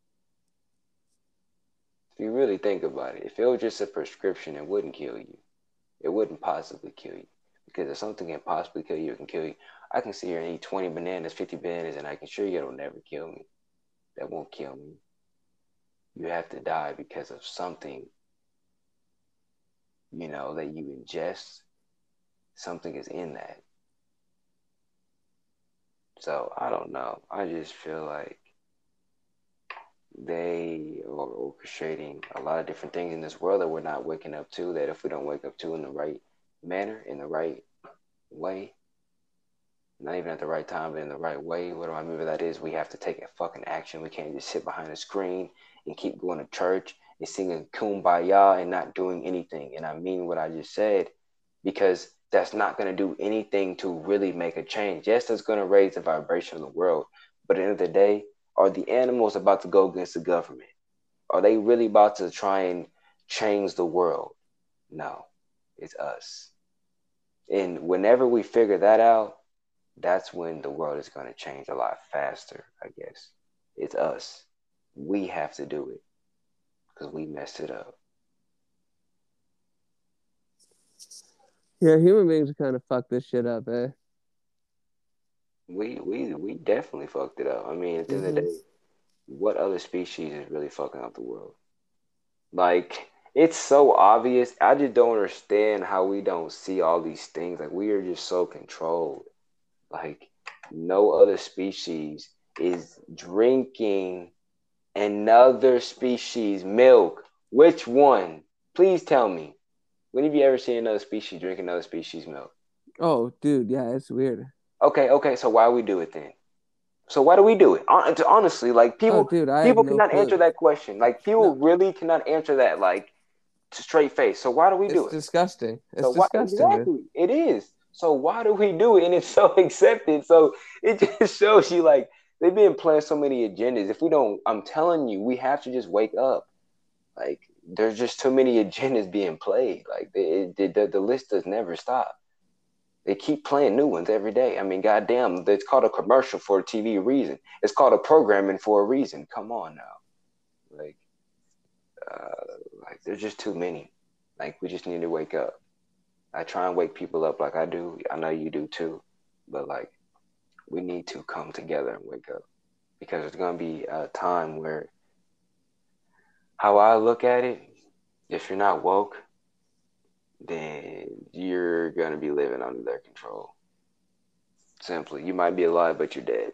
If you really think about it, if it was just a prescription, it wouldn't kill you. It wouldn't possibly kill you. Because if something can possibly kill you, it can kill you. I can sit here and eat 20 bananas, 50 bananas, and I can assure you it'll never kill me. That won't kill me. You have to die because of something, that you ingest. Something is in that. So I don't know. I just feel like they are orchestrating a lot of different things in this world that we're not waking up to, that if we don't wake up to in the right manner, in the right way, not even at the right time, but in the right way. What do I mean by that is we have to take a fucking action. We can't just sit behind a screen and keep going to church and singing kumbaya and not doing anything. And I mean what I just said, because that's not going to do anything to really make a change. Yes, that's going to raise the vibration of the world. But at the end of the day, are the animals about to go against the government? Are they really about to try and change the world? No, it's us. And whenever we figure that out, that's when the world is going to change a lot faster, I guess. It's us. We have to do it because we messed it up. Yeah, human beings kind of fuck this shit up, eh? We definitely fucked it up. I mean, at the end of the Hmm. day, what other species is really fucking up the world? Like, it's so obvious. I just don't understand how we don't see all these things. Like, we are just so controlled. Like, no other species is drinking another species milk. Which one? Please tell me. When have you ever seen another species drink another species milk? Oh, dude, yeah, it's weird. Okay. So why we do it then? So why do we do it? Honestly, like Oh, people, dude, I have people no cannot answer clue. that question. Like people No, really cannot answer that like straight face. So why do we it's do it? disgusting. So It's why disgusting, dude. exactly it is. So why do we do it? And it's so accepted. So it just shows you like they've been playing so many agendas. If we don't, I'm telling you, we have to just wake up. Like there's just too many agendas being played. Like the list does never stop. They keep playing new ones every day. I mean, goddamn, it's called a commercial for a TV reason. It's called a programming for a reason. Come on now, like, like there's just too many. Like we just need to wake up. I try and wake people up like I do. I know you do too, but like we need to come together and wake up because there's gonna be a time where how I look at it, if you're not woke, then you're gonna be living under their control. Simply, you might be alive, but you're dead.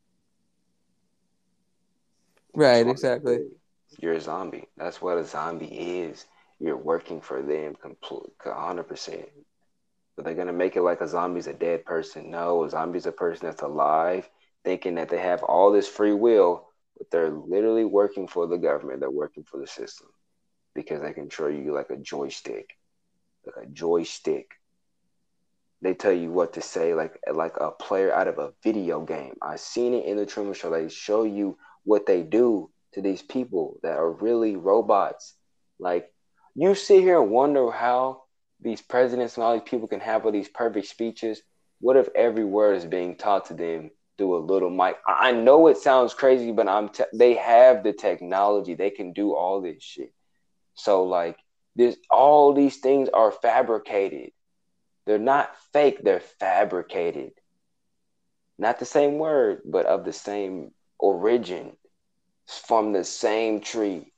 That's Right, what exactly. you're a zombie. That's what a zombie is. You're working for them complete 100%. But they're gonna make it like a zombie's a dead person. No, a zombie's a person that's alive, thinking that they have all this free will, but they're literally working for the government. They're working for the system because they control you like a joystick, like a joystick. They tell you what to say, like a player out of a video game. I seen it in the Truman Show. They show you what they do to these people that are really robots. Like you sit here and wonder how these presidents and all these people can have all these perfect speeches. What if every word is being taught to them through a little mic? I know it sounds crazy, but they have the technology. They can do all this shit. So like this, all these things are fabricated. They're not fake, they're fabricated. Not the same word, but of the same origin, from the same tree.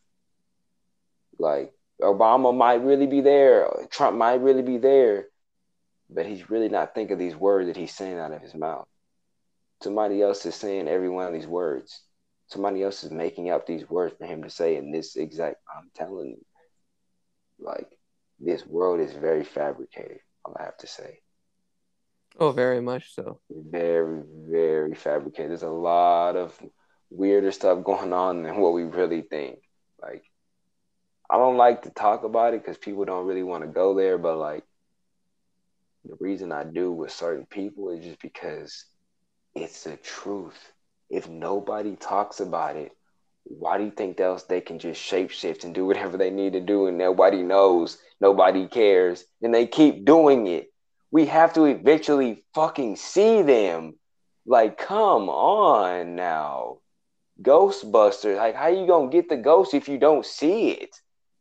Like Obama might really be there, Trump might really be there, but he's really not thinking these words that he's saying out of his mouth. Somebody else is saying every one of these words. Somebody else is making up these words for him to say in this exact. I'm telling you, like this world is very fabricated. I have to say. Oh, very much so. Very, very fabricated. There's a lot of weirder stuff going on than what we really think. Like, I don't like to talk about it because people don't really want to go there, but like, the reason I do with certain people is just because it's the truth. If nobody talks about it, why do you think else they can just shapeshift and do whatever they need to do and nobody knows, nobody cares, and they keep doing it? We have to eventually fucking see them. Like, come on now. Ghostbusters. Like, how you gonna get the ghost if you don't see it?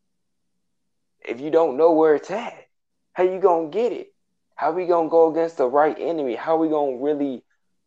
If you don't know where it's at? How you gonna get it? How we gonna go against the right enemy? How we gonna really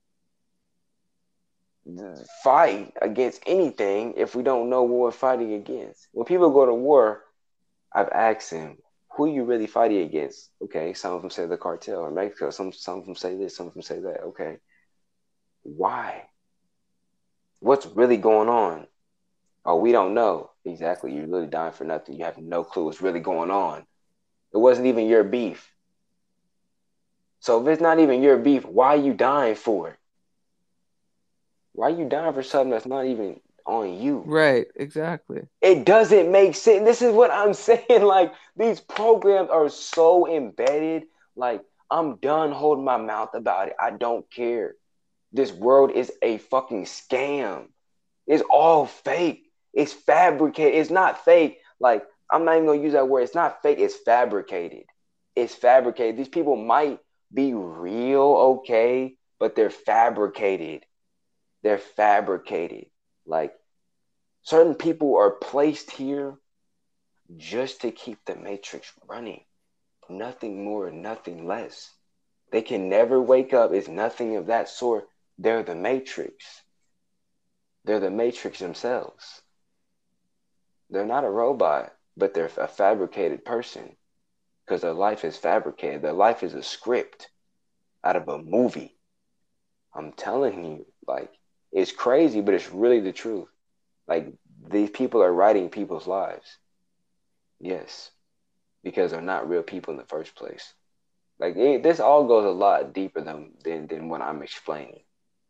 fight against anything if we don't know what we're fighting against? When people go to war, I've asked them, who are you really fighting against? Okay, some of them say the cartel in Mexico. Some of them say this, some of them say that. Okay, why? What's really going on? Oh, we don't know. Exactly. You're really dying for nothing. You have no clue what's really going on. It wasn't even your beef. So if it's not even your beef, why are you dying for it? Why are you dying for something that's not even on you? Right, exactly. It doesn't make sense. This is what I'm saying. Like, these programs are so embedded. Like, I'm done holding my mouth about it. I don't care. This world is a fucking scam. It's all fake. It's fabricated. It's not fake. Like, I'm not even gonna use that word. It's not fake. It's fabricated. It's fabricated. These people might be real, okay, but they're fabricated. They're fabricated. Like, certain people are placed here just to keep the matrix running. Nothing more, nothing less. They can never wake up. It's nothing of that sort. They're the matrix. They're the matrix themselves. They're not a robot, but they're a fabricated person because their life is fabricated. Their life is a script out of a movie. I'm telling you, like, it's crazy, but it's really the truth. Like, these people are writing people's lives. Yes, because they're not real people in the first place. Like this all goes a lot deeper than what I'm explaining.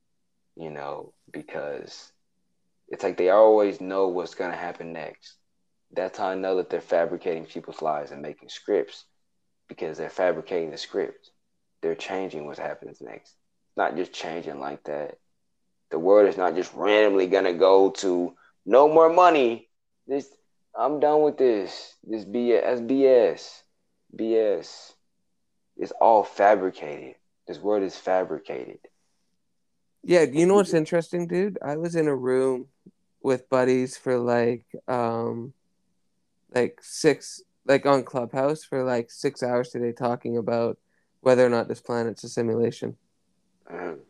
Because it's like they always know what's gonna happen next. That's how I know that they're fabricating people's lives and making scripts because they're fabricating the script. They're changing what happens next. It's not just changing like that. The world is not just randomly gonna go to no more money. This I'm done with this. This BS. That's BS. BS. It's all fabricated. This world is fabricated. Yeah, you know what's interesting, dude? I was in a room with buddies for like six, like on Clubhouse for like 6 hours today talking about whether or not this planet's a simulation. Um,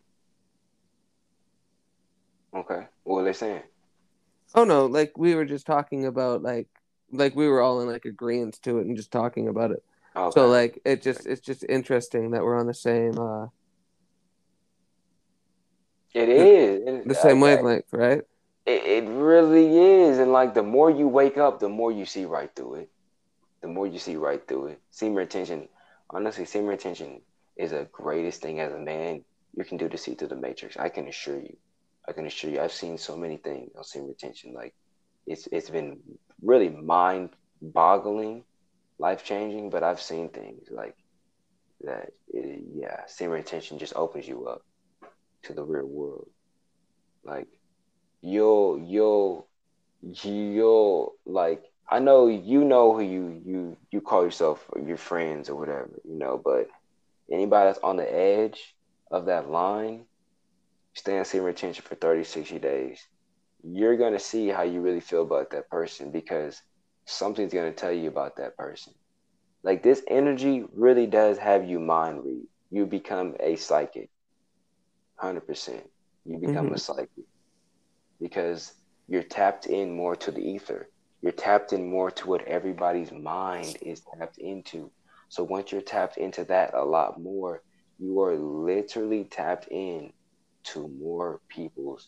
okay. What are they saying? Oh no, like we were just talking about like we were all in like agreement to it and just talking about it. So Okay. like it's just interesting that we're on the same It the, is. the same wavelength, right? It really is. And like the more you wake up, the more you see right through it. The more you see right through it. Seam retention, honestly, seam retention is the greatest thing as a man you can do to see through the matrix. I can assure you. I can assure you. I've seen so many things on seam retention. Like it's been really mind boggling, life changing, but I've seen things like that. Yeah, seam retention just opens you up to the real world. Like you'll you'll like I know who you call yourself or your friends or whatever, but anybody that's on the edge of that line, stay in seam retention for 30, 60 days, you're gonna see how you really feel about that person because something's gonna tell you about that person. Like this energy really does have you mind read. You become a psychic, 100%. You become a Mm-hmm. psychic because you're tapped in more to the ether. You're tapped in more to what everybody's mind is tapped into. So once you're tapped into that a lot more, you are literally tapped in to more people's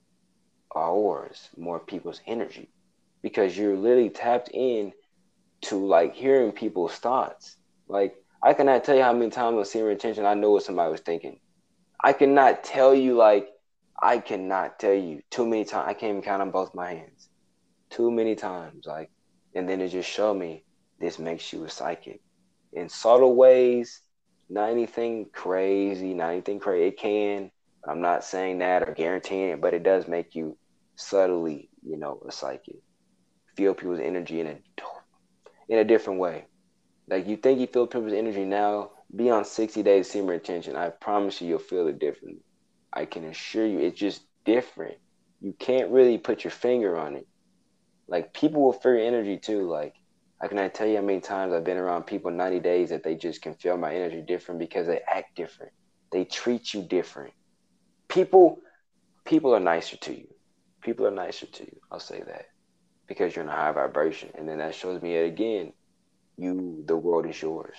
auras, more people's energy, because you're literally tapped in to like hearing people's thoughts. Like I cannot tell you how many times on seeing intention I know what somebody was thinking. I cannot tell you like I cannot tell you too many times. I can't even count on both my hands. Too many times. Like, and then it just showed me this makes you a psychic in subtle ways. Not anything crazy. Not anything crazy. It can. I'm not saying that or guaranteeing it, but it does make you subtly, a psychic. Feel people's energy in a different way. Like you think you feel people's energy now, be on 60 days semen retention. I promise you'll feel it differently. I can assure you it's just different. You can't really put your finger on it. Like people will feel your energy too. Like I cannot tell you how many times I've been around people 90 days that they just can feel my energy different because they act different. They treat you different. People people are nicer to you. People are nicer to you. I'll say that. Because you're in a high vibration. And then that shows me it again. The world is yours.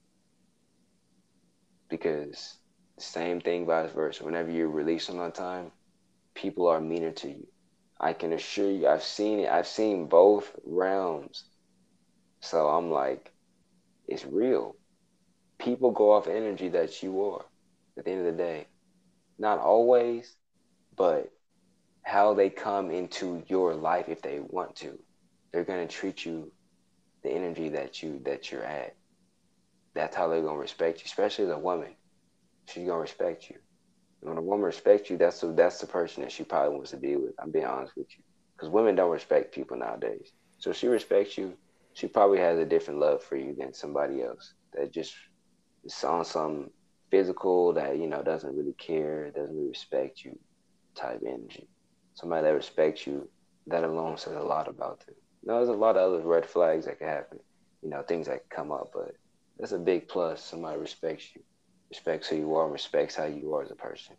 Because same thing vice versa. Whenever you're releasing on time, people are meaner to you. I can assure you, I've seen it. I've seen both realms. So I'm like, it's real. People go off energy that you are at the end of the day. Not always, but how they come into your life if they want to. They're gonna treat you the energy that you're at. That's how they're gonna respect you, especially the woman. She's gonna respect you. When a woman respects you, that's the person that she probably wants to be with. I'm being honest with you, because women don't respect people nowadays. So if she respects you, she probably has a different love for you than somebody else that just is on some physical that doesn't really care, doesn't really respect you type energy. Somebody that respects you, that alone says a lot about them. There's a lot of other red flags that can happen, things that come up, but that's a big plus. Somebody respects you, respects who you are, and respects how you are as a person.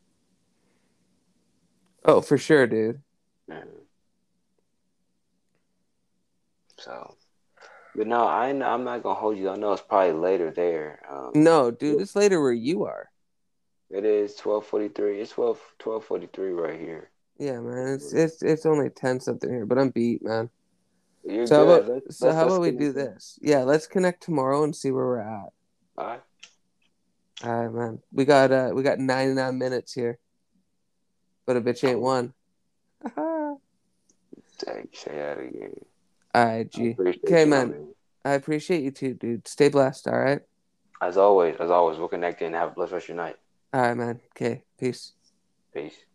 Oh, for sure, dude. Mhm. So, but no, I'm not gonna hold you. I know it's probably later there. No, dude, it's later where you are. It is 12:43. It's 12:43 right here. Yeah, man. It's only 10 something here, but I'm beat, man. You're So good. Let's how let's about we do connect. this? Yeah, let's connect tomorrow and see where we're at. All right. All right, man. We got 99 minutes here, but a bitch ain't Cool. one. All Say that again. right, I G. appreciate Okay, you, my man. man. I appreciate you too, dude. Stay blessed. All right. As always, we'll connect and have a blessed rest of your night. All right, man. Okay. Peace. Peace.